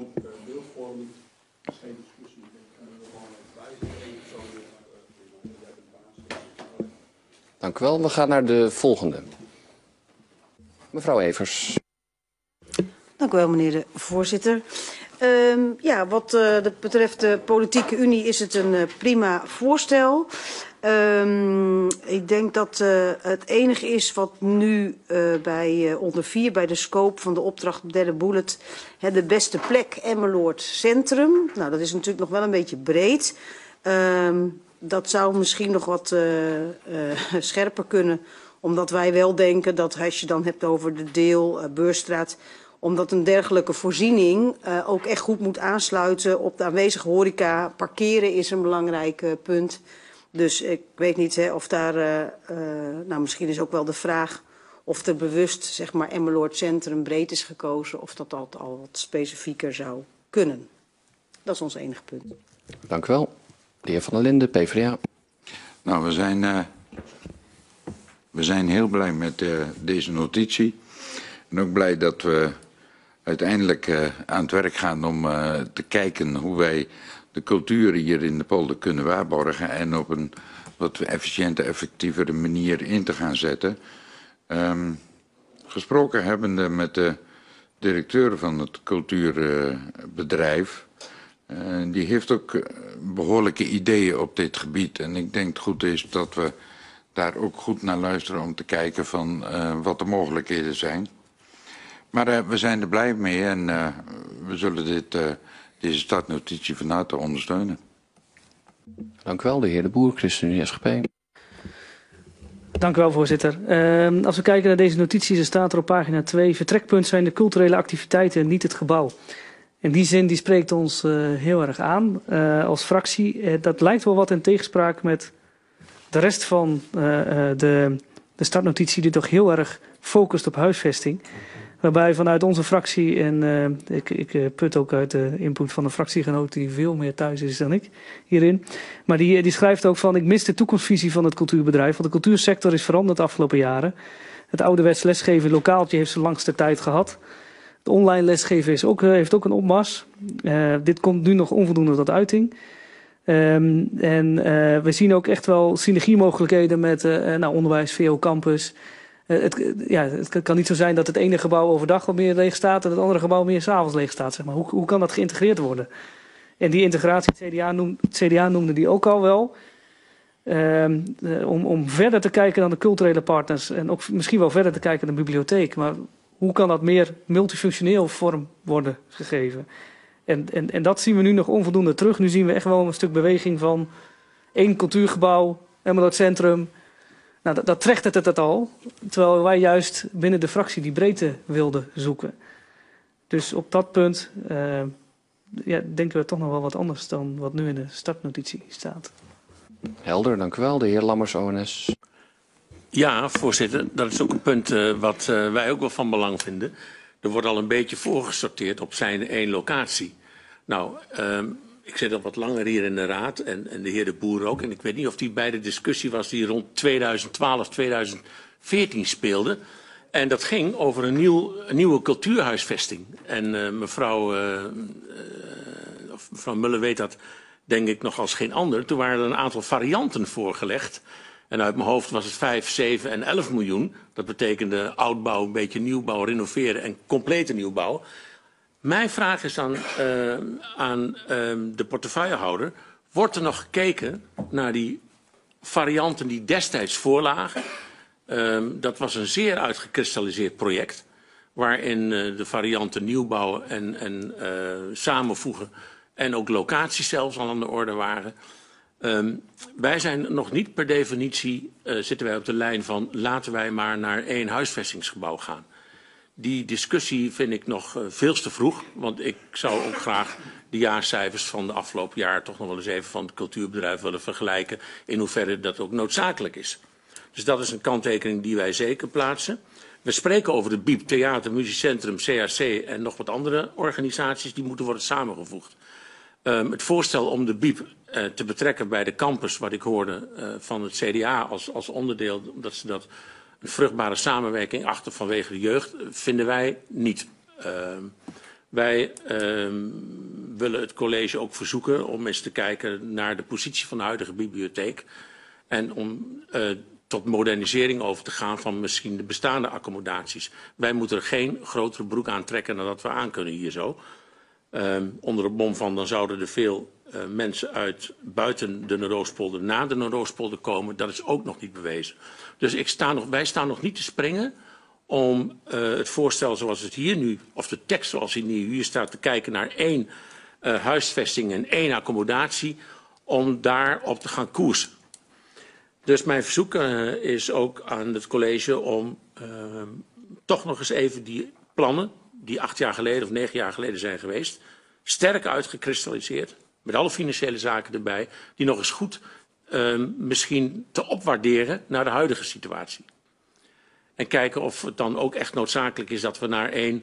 Speaker 1: Dank u wel. We gaan naar de volgende. Mevrouw Evers.
Speaker 7: Dank u wel, meneer de voorzitter. Ja, wat betreft de politieke unie is het een prima voorstel. Ik denk dat het enige is wat nu bij onder 4 bij de scope van de opdracht derde bullet de beste plek Emmeloord Centrum. Nou, dat is natuurlijk nog wel een beetje breed. Dat zou misschien nog wat scherper kunnen, omdat wij wel denken dat als je dan hebt over de deel Beurstraat, omdat een dergelijke voorziening ook echt goed moet aansluiten op de aanwezige horeca. Parkeren is een belangrijk punt. Dus ik weet niet of daar, nou misschien is ook wel de vraag of er bewust zeg maar Emmeloord Centrum breed is gekozen of dat al wat specifieker zou kunnen. Dat is ons enige punt.
Speaker 1: Dank u wel. De heer Van der Linden, PvdA.
Speaker 10: Nou, we zijn We zijn heel blij met deze notitie. En ook blij dat we uiteindelijk aan het werk gaan om te kijken hoe wij de cultuur hier in de polder kunnen waarborgen en op een wat efficiënte, effectievere manier in te gaan zetten. Gesproken hebbende met de directeur van het cultuurbedrijf, die heeft ook behoorlijke ideeën op dit gebied. En ik denk het goed is dat we daar ook goed naar luisteren om te kijken van wat de mogelijkheden zijn. Maar we zijn er blij mee en we zullen deze startnotitie van harte ondersteunen.
Speaker 1: Dank u wel, de heer De Boer, ChristenUnie SGP.
Speaker 6: Dank u wel, voorzitter. Als we kijken naar deze notities, er staat er op pagina 2... vertrekpunt zijn de culturele activiteiten en niet het gebouw. En die zin die spreekt ons heel erg aan als fractie. Dat lijkt wel wat in tegenspraak met de rest van de startnotitie die toch heel erg focust op huisvesting. Waarbij vanuit onze fractie, en ik put ook uit de input van een fractiegenoot die veel meer thuis is dan ik hierin. Maar die schrijft ook van, ik mis de toekomstvisie van het cultuurbedrijf. Want de cultuursector is veranderd de afgelopen jaren. Het ouderwets lesgeven lokaaltje heeft zijn langste tijd gehad. Het online lesgeven heeft ook een opmars. Dit komt nu nog onvoldoende tot uiting. We zien ook echt wel synergiemogelijkheden met onderwijs, VO Campus. Het kan niet zo zijn dat het ene gebouw overdag wat meer leeg staat en het andere gebouw meer 's avonds leeg staat. Zeg maar. Hoe kan dat geïntegreerd worden? En die integratie, het CDA noemde die ook al wel. Om verder te kijken dan de culturele partners en ook misschien wel verder te kijken naar de bibliotheek. Maar hoe kan dat meer multifunctioneel vorm worden gegeven? En dat zien we nu nog onvoldoende terug. Nu zien we echt wel een stuk beweging van 1 cultuurgebouw, helemaal het centrum. Nou, dat trekt het al. Terwijl wij juist binnen de fractie die breedte wilden zoeken. Dus op dat punt denken we toch nog wel wat anders dan wat nu in de startnotitie staat.
Speaker 1: Helder, dank u wel. De heer Lammers, ONS.
Speaker 4: Ja, voorzitter. Dat is ook een punt wat wij ook wel van belang vinden. Er wordt al een beetje voorgesorteerd op zijn 1 locatie. Nou, ik zit al wat langer hier in de raad en de heer De Boer ook. En ik weet niet of die bij de discussie was die rond 2012, 2014 speelde. En dat ging over een nieuwe cultuurhuisvesting. En mevrouw Muller weet dat denk ik nog als geen ander. Toen waren er een aantal varianten voorgelegd. En uit mijn hoofd was het 5, 7 en 11 miljoen. Dat betekende oudbouw, een beetje nieuwbouw, renoveren en complete nieuwbouw. Mijn vraag is dan aan de portefeuillehouder. Wordt er nog gekeken naar die varianten die destijds voorlagen? Dat was een zeer uitgekristalliseerd project. Waarin de varianten nieuwbouw en samenvoegen en ook locaties zelfs al aan de orde waren. Wij zijn nog niet per definitie, zitten wij op de lijn van laten wij maar naar 1 huisvestingsgebouw gaan. Die discussie vind ik nog veel te vroeg, want ik zou ook graag de jaarcijfers van de afgelopen jaar toch nog wel eens even van het cultuurbedrijf willen vergelijken in hoeverre dat ook noodzakelijk is. Dus dat is een kanttekening die wij zeker plaatsen. We spreken over de BIEB, Theater, Muziekcentrum, CAC en nog wat andere organisaties die moeten worden samengevoegd. Het voorstel om de BIEB te betrekken bij de campus, wat ik hoorde van het CDA als onderdeel, omdat ze dat een vruchtbare samenwerking achter vanwege de jeugd, vinden wij niet. Wij willen het college ook verzoeken om eens te kijken naar de positie van de huidige bibliotheek. En om tot modernisering over te gaan van misschien de bestaande accommodaties. Wij moeten er geen grotere broek aan trekken dan dat we aan kunnen hier zo. Onder de bom van dan zouden er veel mensen uit buiten de Noordoostpolder naar de Noordoostpolder komen. Dat is ook nog niet bewezen. Dus wij staan nog niet te springen om het voorstel zoals het hier nu, of de tekst zoals hij nu hier staat, te kijken naar 1 huisvesting en 1 accommodatie, om daarop te gaan koersen. Dus mijn verzoek is ook aan het college om toch nog eens even die plannen, die 8 jaar geleden of 9 jaar geleden zijn geweest, sterk uitgekristalliseerd, met alle financiële zaken erbij, die nog eens goed misschien te opwaarderen naar de huidige situatie. En kijken of het dan ook echt noodzakelijk is dat we naar 1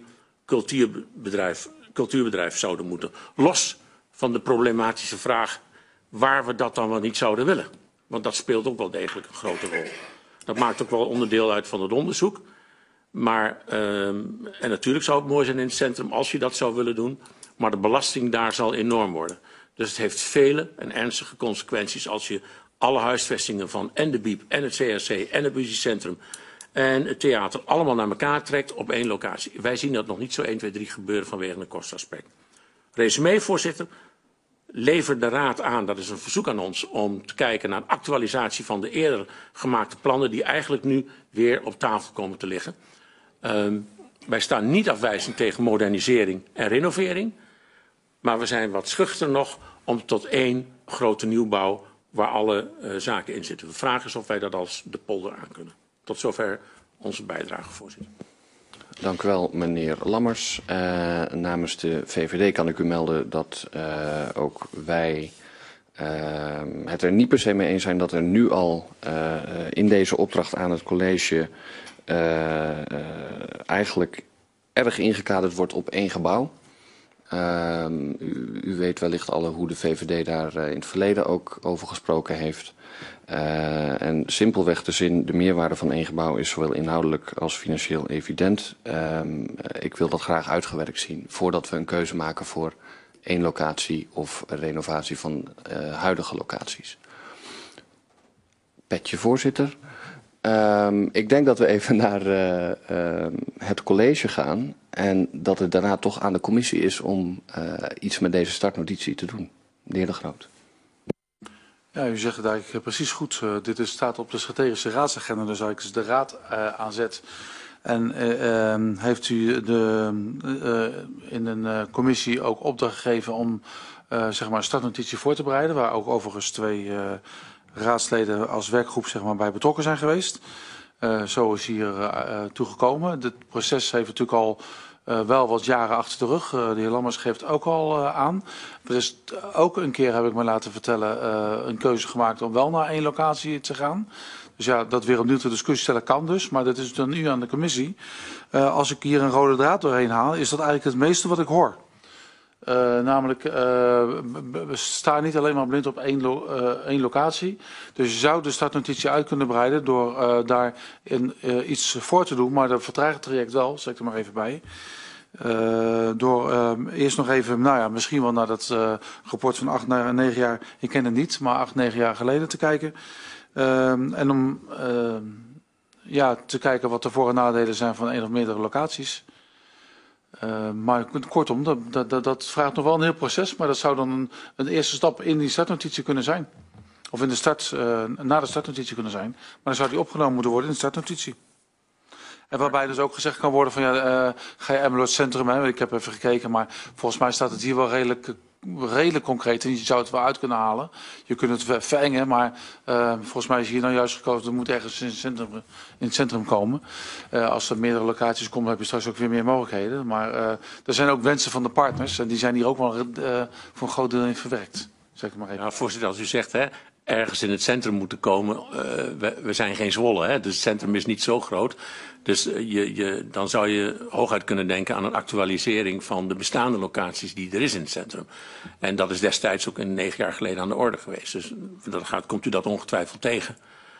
Speaker 4: cultuurbedrijf zouden moeten. Los van de problematische vraag waar we dat dan wel niet zouden willen. Want dat speelt ook wel degelijk een grote rol. Dat maakt ook wel onderdeel uit van het onderzoek. Maar, en natuurlijk zou het mooi zijn in het centrum als je dat zou willen doen. Maar de belasting daar zal enorm worden. Dus het heeft vele en ernstige consequenties als je alle huisvestingen van en de BIEB en het CRC en het muziekcentrum en het theater allemaal naar elkaar trekt op één locatie. Wij zien dat nog niet zo 1, 2, 3 gebeuren vanwege een kostenaspect. Resumé, voorzitter. Lever de Raad aan, dat is een verzoek aan ons, om te kijken naar een actualisatie van de eerder gemaakte plannen die eigenlijk nu weer op tafel komen te liggen. Wij staan niet afwijzend tegen modernisering en renovering, maar we zijn wat schuchter nog om tot één grote nieuwbouw waar alle zaken in zitten. De vraag is of wij dat als de polder aan kunnen. Tot zover onze bijdrage, voorzitter.
Speaker 1: Dank u wel, meneer Lammers. Namens de VVD kan ik u melden dat ook wij het er niet per se mee eens zijn dat er nu al in deze opdracht aan het college eigenlijk erg ingekaderd wordt op één gebouw. U weet wellicht alle hoe de VVD daar in het verleden ook over gesproken heeft. En simpelweg de zin, de meerwaarde van één gebouw is zowel inhoudelijk als financieel evident. Ik wil dat graag uitgewerkt zien voordat we een keuze maken voor één locatie of een renovatie van huidige locaties. Petje voorzitter. Ik denk dat we even naar het college gaan en dat het daarna toch aan de commissie is om iets met deze startnotitie te doen. De heer De Groot.
Speaker 8: Ja, u zegt het eigenlijk precies goed. Dit staat op de strategische raadsagenda, dus eigenlijk is de raad aanzet. En heeft u in een commissie ook opdracht gegeven om zeg maar een startnotitie voor te bereiden, waar ook overigens 2 raadsleden als werkgroep zeg maar, bij betrokken zijn geweest. Zo is hier toegekomen. Dit proces heeft natuurlijk al wel wat jaren achter de rug. De heer Lammers geeft ook al aan. Er is ook een keer, heb ik me laten vertellen, een keuze gemaakt om wel naar één locatie te gaan. Dus ja, dat weer opnieuw ter discussie stellen kan dus. Maar dat is dan nu aan de commissie. Als ik hier een rode draad doorheen haal, is dat eigenlijk het meeste wat ik hoor. Namelijk, we staan niet alleen maar blind op één locatie. Dus je zou de startnotitie uit kunnen breiden door daar iets voor te doen. Maar dat vertraagt het traject wel, zeg ik er maar even bij. Door eerst nog even, nou ja, misschien wel naar dat rapport van 8 naar 9 jaar, ik ken het niet, maar 8, 9 jaar geleden te kijken. En om ja, te kijken wat de voor- en nadelen zijn van één of meerdere locaties. Maar kortom, dat vraagt nog wel een heel proces, maar dat zou dan een eerste stap in die startnotitie kunnen zijn. Of in de start, na de startnotitie kunnen zijn. Maar dan zou die opgenomen moeten worden in de startnotitie. En waarbij dus ook gezegd kan worden van ja, ga je Emmeloord Centrum, hè? Ik heb even gekeken, maar volgens mij staat het hier wel redelijk concreet en je zou het wel uit kunnen halen. Je kunt het verengen, maar volgens mij is hier nou juist gekozen, er moet ergens in het centrum komen. Als er meerdere locaties komen, heb je straks ook weer meer mogelijkheden. Maar er zijn ook wensen van de partners en die zijn hier ook wel voor een groot deel in verwerkt. Zeg ik maar even.
Speaker 4: Nou, voorzitter, als u zegt, hè, ergens in het centrum moeten komen, we zijn geen Zwolle, hè, dus het centrum is niet zo groot. Dus dan zou je hooguit kunnen denken aan een actualisering van de bestaande locaties die er is in het centrum. En dat is destijds ook 9 jaar geleden aan de orde geweest. Dus komt u dat ongetwijfeld tegen.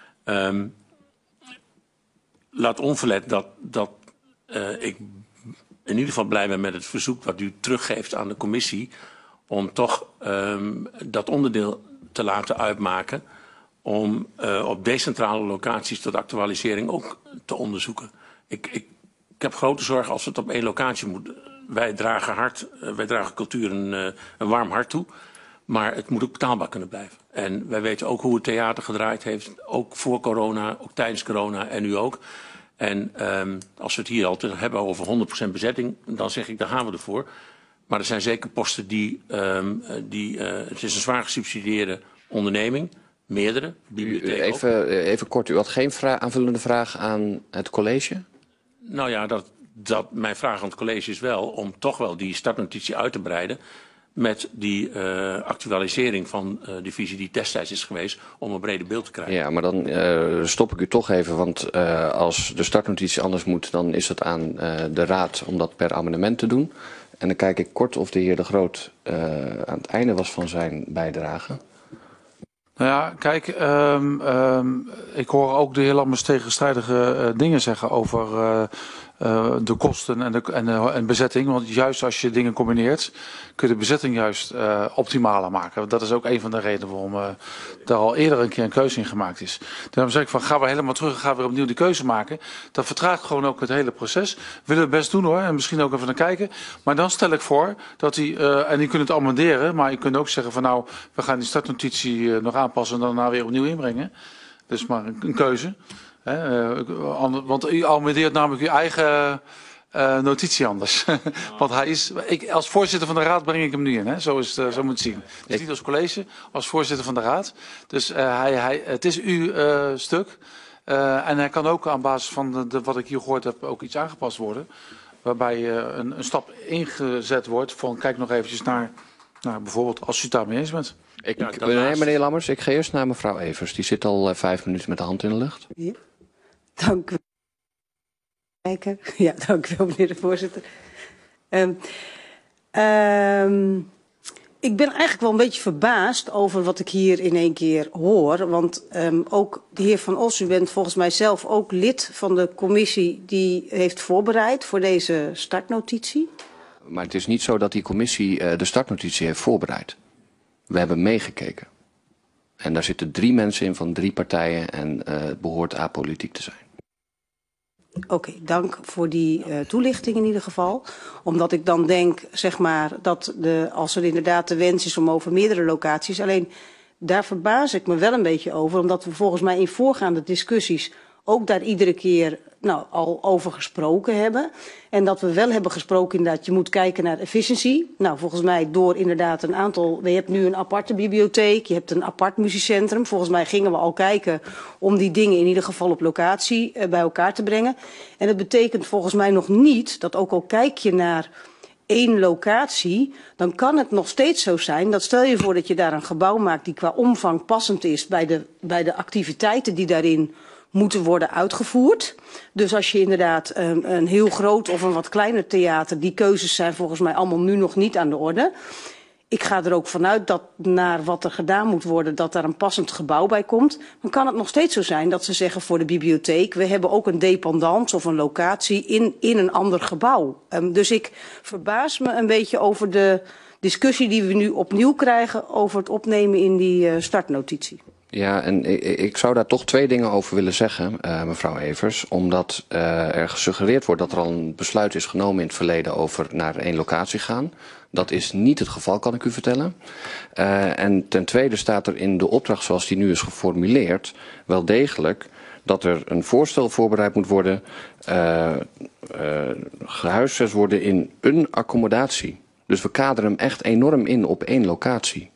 Speaker 4: Laat onverlet dat ik in ieder geval blij ben met het verzoek wat u teruggeeft aan de commissie om toch dat onderdeel te laten uitmaken om op decentrale locaties tot actualisering ook te onderzoeken. Ik heb grote zorgen als we het op één locatie moeten. Wij dragen cultuur een warm hart toe, maar het moet ook betaalbaar kunnen blijven. En wij weten ook hoe het theater gedraaid heeft, ook voor corona, ook tijdens corona en nu ook. En als we het hier altijd hebben over 100% bezetting, dan zeg ik, daar gaan we ervoor. Maar er zijn zeker posten het is een zwaar gesubsidieerde onderneming. Meerdere, bibliotheken.
Speaker 1: Even kort, u had geen aanvullende vraag aan het college?
Speaker 4: Nou ja, mijn vraag aan het college is wel om toch wel die startnotitie uit te breiden met die actualisering van de visie die destijds is geweest om een breder beeld te krijgen.
Speaker 1: Ja, maar dan stop ik u toch even, want als de startnotitie anders moet, dan is het aan de raad om dat per amendement te doen. En dan kijk ik kort of de heer De Groot aan het einde was van zijn bijdrage.
Speaker 8: Nou ja, kijk, ik hoor ook de heer Lammers tegenstrijdige dingen zeggen over de kosten en bezetting. Want juist als je dingen combineert, kun je de bezetting juist optimaler maken. Dat is ook een van de redenen waarom daar al eerder een keer een keuze in gemaakt is. Daarom zeg ik van, gaan we helemaal terug en gaan we weer opnieuw die keuze maken. Dat vertraagt gewoon ook het hele proces. Willen we best doen hoor, en misschien ook even naar kijken. Maar dan stel ik voor dat die, en je kunt het amenderen, maar je kunt ook zeggen van nou, we gaan die startnotitie nog aanpassen en daarna weer opnieuw inbrengen. Dat is maar een keuze. Want u amendeert namelijk uw eigen notitie anders. Want hij is, als voorzitter van de raad breng ik hem nu in. Hè? Zo moet het zien. Dus niet als college, als voorzitter van de raad. Dus het is uw stuk. En hij kan ook aan basis van wat ik hier gehoord heb ook iets aangepast worden. Waarbij een stap ingezet wordt van kijk nog eventjes naar bijvoorbeeld als u het daarmee eens bent.
Speaker 1: Meneer Lammers, ik ga eerst naar mevrouw Evers. Die zit al 5 minuten met de hand in de lucht.
Speaker 7: Ja. Dank u. Ja, dank u wel, meneer de voorzitter. Ik ben eigenlijk wel een beetje verbaasd over wat ik hier in één keer hoor. Want ook de heer Van Os, u bent volgens mij zelf ook lid van de commissie die heeft voorbereid voor deze startnotitie.
Speaker 1: Maar het is niet zo dat die commissie de startnotitie heeft voorbereid. We hebben meegekeken. En daar zitten 3 mensen in van 3 partijen en het behoort apolitiek te zijn.
Speaker 7: Oké, dank voor die toelichting in ieder geval. Omdat ik dan denk, zeg maar, dat als er inderdaad de wens is om over meerdere locaties. Alleen daar verbaas ik me wel een beetje over. Omdat we volgens mij in voorgaande discussies ook daar iedere keer al over gesproken hebben. En dat we wel hebben gesproken inderdaad, je moet kijken naar efficiëntie. Nou, volgens mij door inderdaad een aantal, je hebt nu een aparte bibliotheek, je hebt een apart muziekcentrum. Volgens mij gingen we al kijken om die dingen in ieder geval op locatie bij elkaar te brengen. En dat betekent volgens mij nog niet dat ook al kijk je naar 1 locatie, dan kan het nog steeds zo zijn dat stel je voor dat je daar een gebouw maakt die qua omvang passend is bij de activiteiten die daarin moeten worden uitgevoerd. Dus als je inderdaad een heel groot of een wat kleiner theater, die keuzes zijn volgens mij allemaal nu nog niet aan de orde. Ik ga er ook vanuit dat naar wat er gedaan moet worden, dat daar een passend gebouw bij komt. Dan kan het nog steeds zo zijn dat ze zeggen voor de bibliotheek, we hebben ook een dependance of een locatie in een ander gebouw. Dus ik verbaas me een beetje over de discussie die we nu opnieuw krijgen over het opnemen in die startnotitie.
Speaker 1: Ja, en ik zou daar toch 2 dingen over willen zeggen, mevrouw Evers. Omdat er gesuggereerd wordt dat er al een besluit is genomen in het verleden over naar 1 locatie gaan. Dat is niet het geval, kan ik u vertellen. En ten tweede staat er in de opdracht zoals die nu is geformuleerd wel degelijk dat er een voorstel voorbereid moet worden, gehuisvest worden in een accommodatie. Dus we kaderen hem echt enorm in op 1 locatie.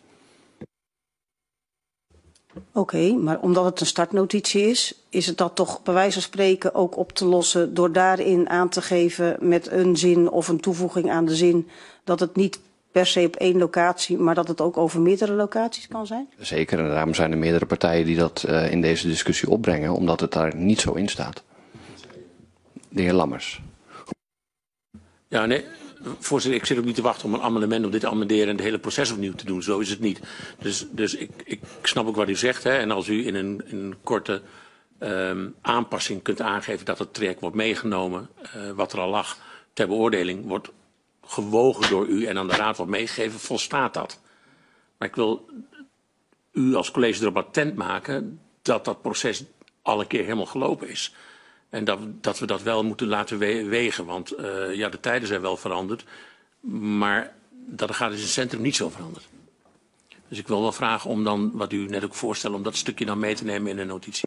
Speaker 7: Oké, maar omdat het een startnotitie is het dat toch bij wijze van spreken ook op te lossen door daarin aan te geven met een zin of een toevoeging aan de zin dat het niet per se op 1 locatie, maar dat het ook over meerdere locaties kan zijn?
Speaker 1: Zeker, en daarom zijn er meerdere partijen die dat in deze discussie opbrengen, omdat het daar niet zo in staat. De heer Lammers.
Speaker 4: Ja, nee. Voorzitter, ik zit ook niet te wachten om een amendement op dit te amenderen en het hele proces opnieuw te doen. Zo is het niet. Dus ik snap ook wat u zegt. Hè. En als u in een korte aanpassing kunt aangeven dat het traject wordt meegenomen, wat er al lag ter beoordeling, wordt gewogen door u en aan de raad wordt meegegeven, volstaat dat. Maar ik wil u als college erop attent maken dat dat proces al een keer helemaal gelopen is. En dat we dat wel moeten laten wegen. Want de tijden zijn wel veranderd. Maar dat gaat dus in het centrum niet zo veranderd. Dus ik wil wel vragen om dan, wat u net ook voorstelt, om dat stukje dan mee te nemen in een notitie.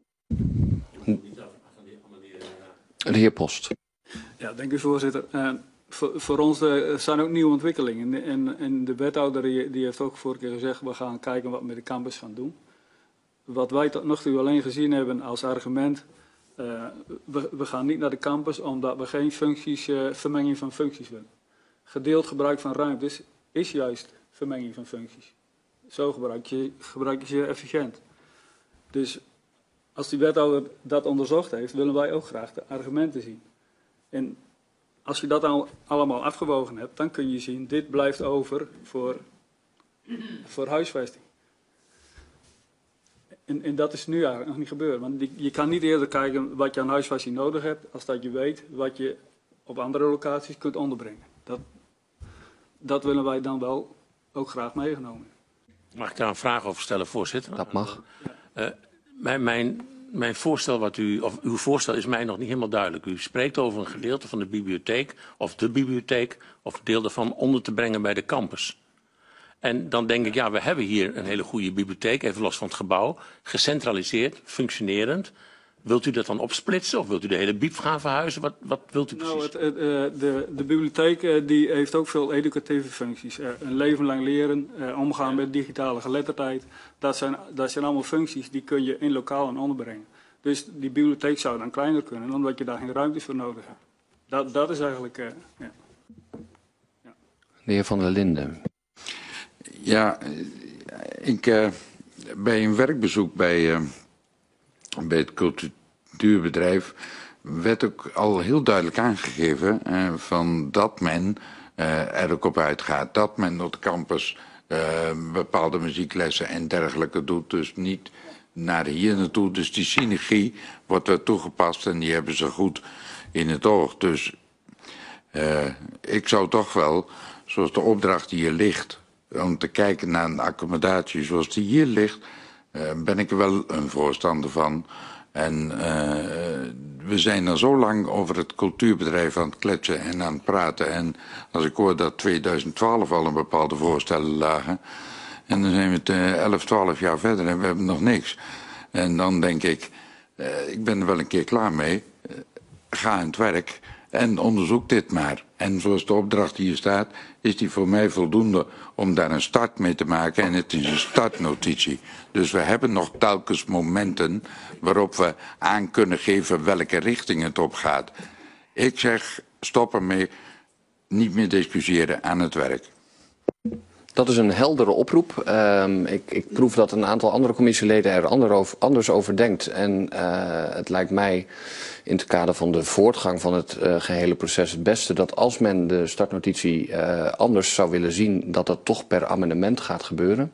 Speaker 1: De heer Post.
Speaker 9: Ja, dank u voorzitter. Voor ons zijn ook nieuwe ontwikkelingen. En de wethouder die heeft ook vorige keer gezegd, we gaan kijken wat we met de campus gaan doen. Wat wij tot nog toe alleen gezien hebben als argument, we gaan niet naar de campus omdat we geen vermenging van functies willen. Gedeeld gebruik van ruimtes is juist vermenging van functies. Zo gebruik je zeer efficiënt. Dus als die wethouder dat onderzocht heeft, willen wij ook graag de argumenten zien. En als je dat allemaal afgewogen hebt, dan kun je zien, dit blijft over voor huisvesting. En dat is nu eigenlijk nog niet gebeurd. Want je kan niet eerder kijken wat je aan huisvesting nodig hebt, als dat je weet wat je op andere locaties kunt onderbrengen. Dat willen wij dan wel ook graag meegenomen.
Speaker 4: Mag ik daar een vraag over stellen, voorzitter?
Speaker 1: Dat mag.
Speaker 4: Mijn voorstel, uw voorstel is mij nog niet helemaal duidelijk. U spreekt over een gedeelte van de bibliotheek, of een deel daarvan onder te brengen bij de campus. En dan denk ik, ja, we hebben hier een hele goede bibliotheek, even los van het gebouw, gecentraliseerd, functionerend. Wilt u dat dan opsplitsen of wilt u de hele biep gaan verhuizen? Wat wilt u precies?
Speaker 9: De bibliotheek die heeft ook veel educatieve functies. Een leven lang leren, omgaan met digitale geletterdheid. Dat zijn allemaal functies die kun je in lokalen onderbrengen. Dus die bibliotheek zou dan kleiner kunnen, omdat je daar geen ruimte voor nodig hebt. Dat is eigenlijk... ja.
Speaker 1: De heer Van der Linden.
Speaker 10: Ja, bij een werkbezoek bij het cultuurbedrijf werd ook al heel duidelijk aangegeven van dat men er ook op uitgaat. Dat men op de campus bepaalde muzieklessen en dergelijke doet. Dus niet naar hier naartoe. Dus die synergie wordt er toegepast en die hebben ze goed in het oog. Dus ik zou toch wel, zoals de opdracht hier ligt, om te kijken naar een accommodatie zoals die hier ligt, ben ik er wel een voorstander van. En we zijn er zo lang over het cultuurbedrijf aan het kletsen en aan het praten. En als ik hoor dat 2012 al een bepaalde voorstellen lagen, en dan zijn we 11, 12 jaar verder en we hebben nog niks. En dan denk ik ben er wel een keer klaar mee. Ga aan het werk en onderzoek dit maar. En zoals de opdracht hier staat, is die voor mij voldoende om daar een start mee te maken. En het is een startnotitie. Dus we hebben nog telkens momenten waarop we aan kunnen geven welke richting het op gaat. Ik zeg, stop ermee, niet meer discussiëren, aan het werk.
Speaker 1: Dat is een heldere oproep. Ik proef dat een aantal andere commissieleden er anders over denkt. En het lijkt mij in het kader van de voortgang van het gehele proces het beste dat als men de startnotitie anders zou willen zien, dat dat toch per amendement gaat gebeuren.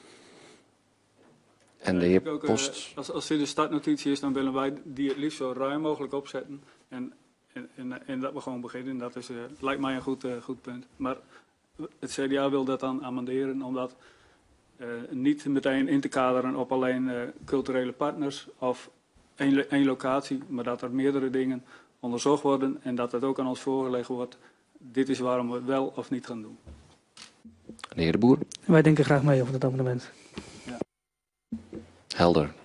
Speaker 1: En de heer Post.
Speaker 9: Als dit de startnotitie is, dan willen wij die het liefst zo ruim mogelijk opzetten. En dat we gewoon beginnen. Dat is, lijkt mij een goed punt. Maar het CDA wil dat dan amenderen, omdat niet meteen in te kaderen op alleen culturele partners of één locatie, maar dat er meerdere dingen onderzocht worden en dat het ook aan ons voorgelegd wordt. Dit is waarom we het wel of niet gaan doen.
Speaker 1: De heer De Boer.
Speaker 6: Wij denken graag mee over het amendement.
Speaker 9: Ja.
Speaker 1: Helder.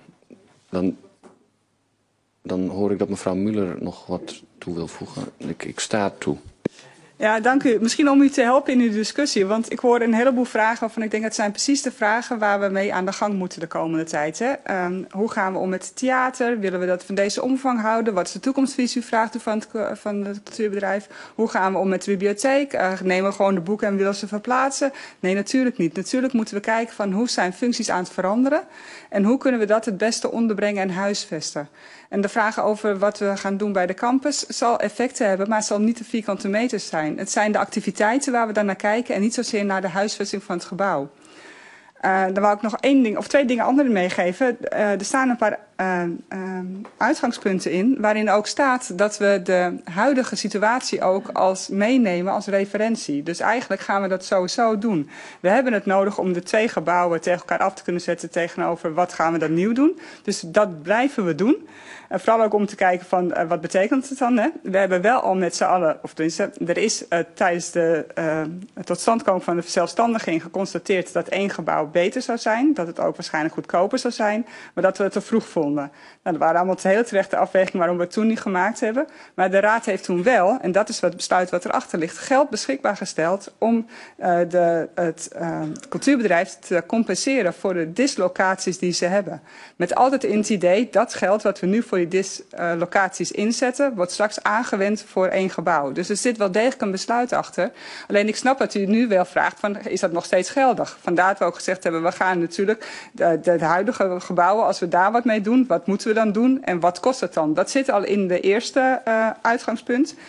Speaker 1: Dan hoor ik dat mevrouw Muller nog wat toe wil voegen. Ik sta toe.
Speaker 3: Ja, dank u. Misschien om u te helpen in uw discussie. Want ik hoor een heleboel vragen waarvan ik denk dat zijn precies de vragen waar we mee aan de gang moeten de komende tijd. Hè? Hoe gaan we om met het theater? Willen we dat van deze omvang houden? Wat is de toekomstvisie, vraagt u van het cultuurbedrijf? Hoe gaan we om met de bibliotheek? Nemen we gewoon de boeken en willen ze verplaatsen? Nee, natuurlijk niet. Natuurlijk moeten we kijken van hoe zijn functies aan het veranderen? En hoe kunnen we dat het beste onderbrengen en huisvesten? En de vraag over wat we gaan doen bij de campus zal effecten hebben, maar het zal niet de vierkante meters zijn. Het zijn de activiteiten waar we dan naar kijken en niet zozeer naar de huisvesting van het gebouw. Dan wou ik nog twee dingen anderen meegeven. Er staan een paar uitgangspunten in waarin ook staat dat we de huidige situatie ook als meenemen als referentie. Dus eigenlijk gaan we dat sowieso doen. We hebben het nodig om de twee gebouwen tegen elkaar af te kunnen zetten tegenover wat gaan we dan nieuw doen. Dus dat blijven we doen. En vooral ook om te kijken van wat betekent het dan. Hè? We hebben wel al met z'n allen, of tenminste, er is tijdens de totstandkoming van de verzelfstandiging geconstateerd dat één gebouw beter zou zijn. Dat het ook waarschijnlijk goedkoper zou zijn. Maar dat we het te vroeg vonden. Nou, dat waren allemaal hele terechte afwegingen waarom we het toen niet gemaakt hebben. Maar de Raad heeft toen wel, en dat is het besluit wat erachter ligt, geld beschikbaar gesteld om het cultuurbedrijf te compenseren voor de dislocaties die ze hebben. Met altijd in het idee dat geld wat we nu voor die dislocaties inzetten, wordt straks aangewend voor één gebouw. Dus er zit wel degelijk een besluit achter. Alleen ik snap dat u nu wel vraagt van, is dat nog steeds geldig? Vandaar dat we ook gezegd hebben, we gaan natuurlijk de huidige gebouwen, als we daar wat mee doen, wat moeten we dan doen en wat kost het dan? Dat zit al in de eerste uitgangspunt.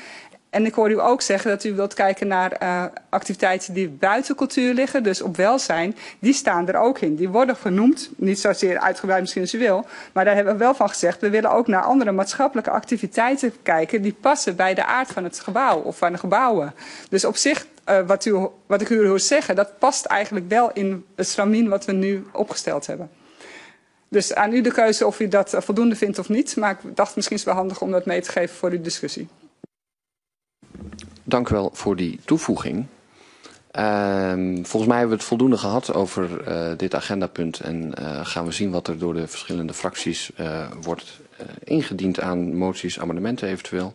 Speaker 3: En ik hoor u ook zeggen dat u wilt kijken naar activiteiten die buiten cultuur liggen, dus op welzijn. Die staan er ook in. Die worden genoemd, niet zozeer uitgebreid misschien als u wil, maar daar hebben we wel van gezegd. We willen ook naar andere maatschappelijke activiteiten kijken die passen bij de aard van het gebouw of van de gebouwen. Dus op zich, wat ik u hoor zeggen, dat past eigenlijk wel in het stramien wat we nu opgesteld hebben. Dus aan u de keuze of u dat voldoende vindt of niet, maar ik dacht misschien is het wel handig om dat mee te geven voor uw discussie.
Speaker 1: Dank u wel voor die toevoeging. Volgens mij hebben we het voldoende gehad over dit agendapunt en gaan we zien wat er door de verschillende fracties wordt ingediend aan moties, amendementen eventueel.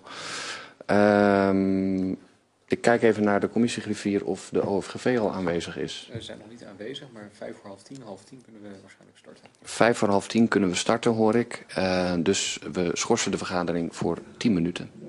Speaker 1: Ik kijk even naar de commissiegriffier of de OFGV al aanwezig is.
Speaker 11: Ze zijn nog niet aanwezig, maar 9:45, 9:30 kunnen we waarschijnlijk starten.
Speaker 1: 9:45 kunnen we starten, hoor ik. Dus we schorsen de vergadering voor 10 minuten.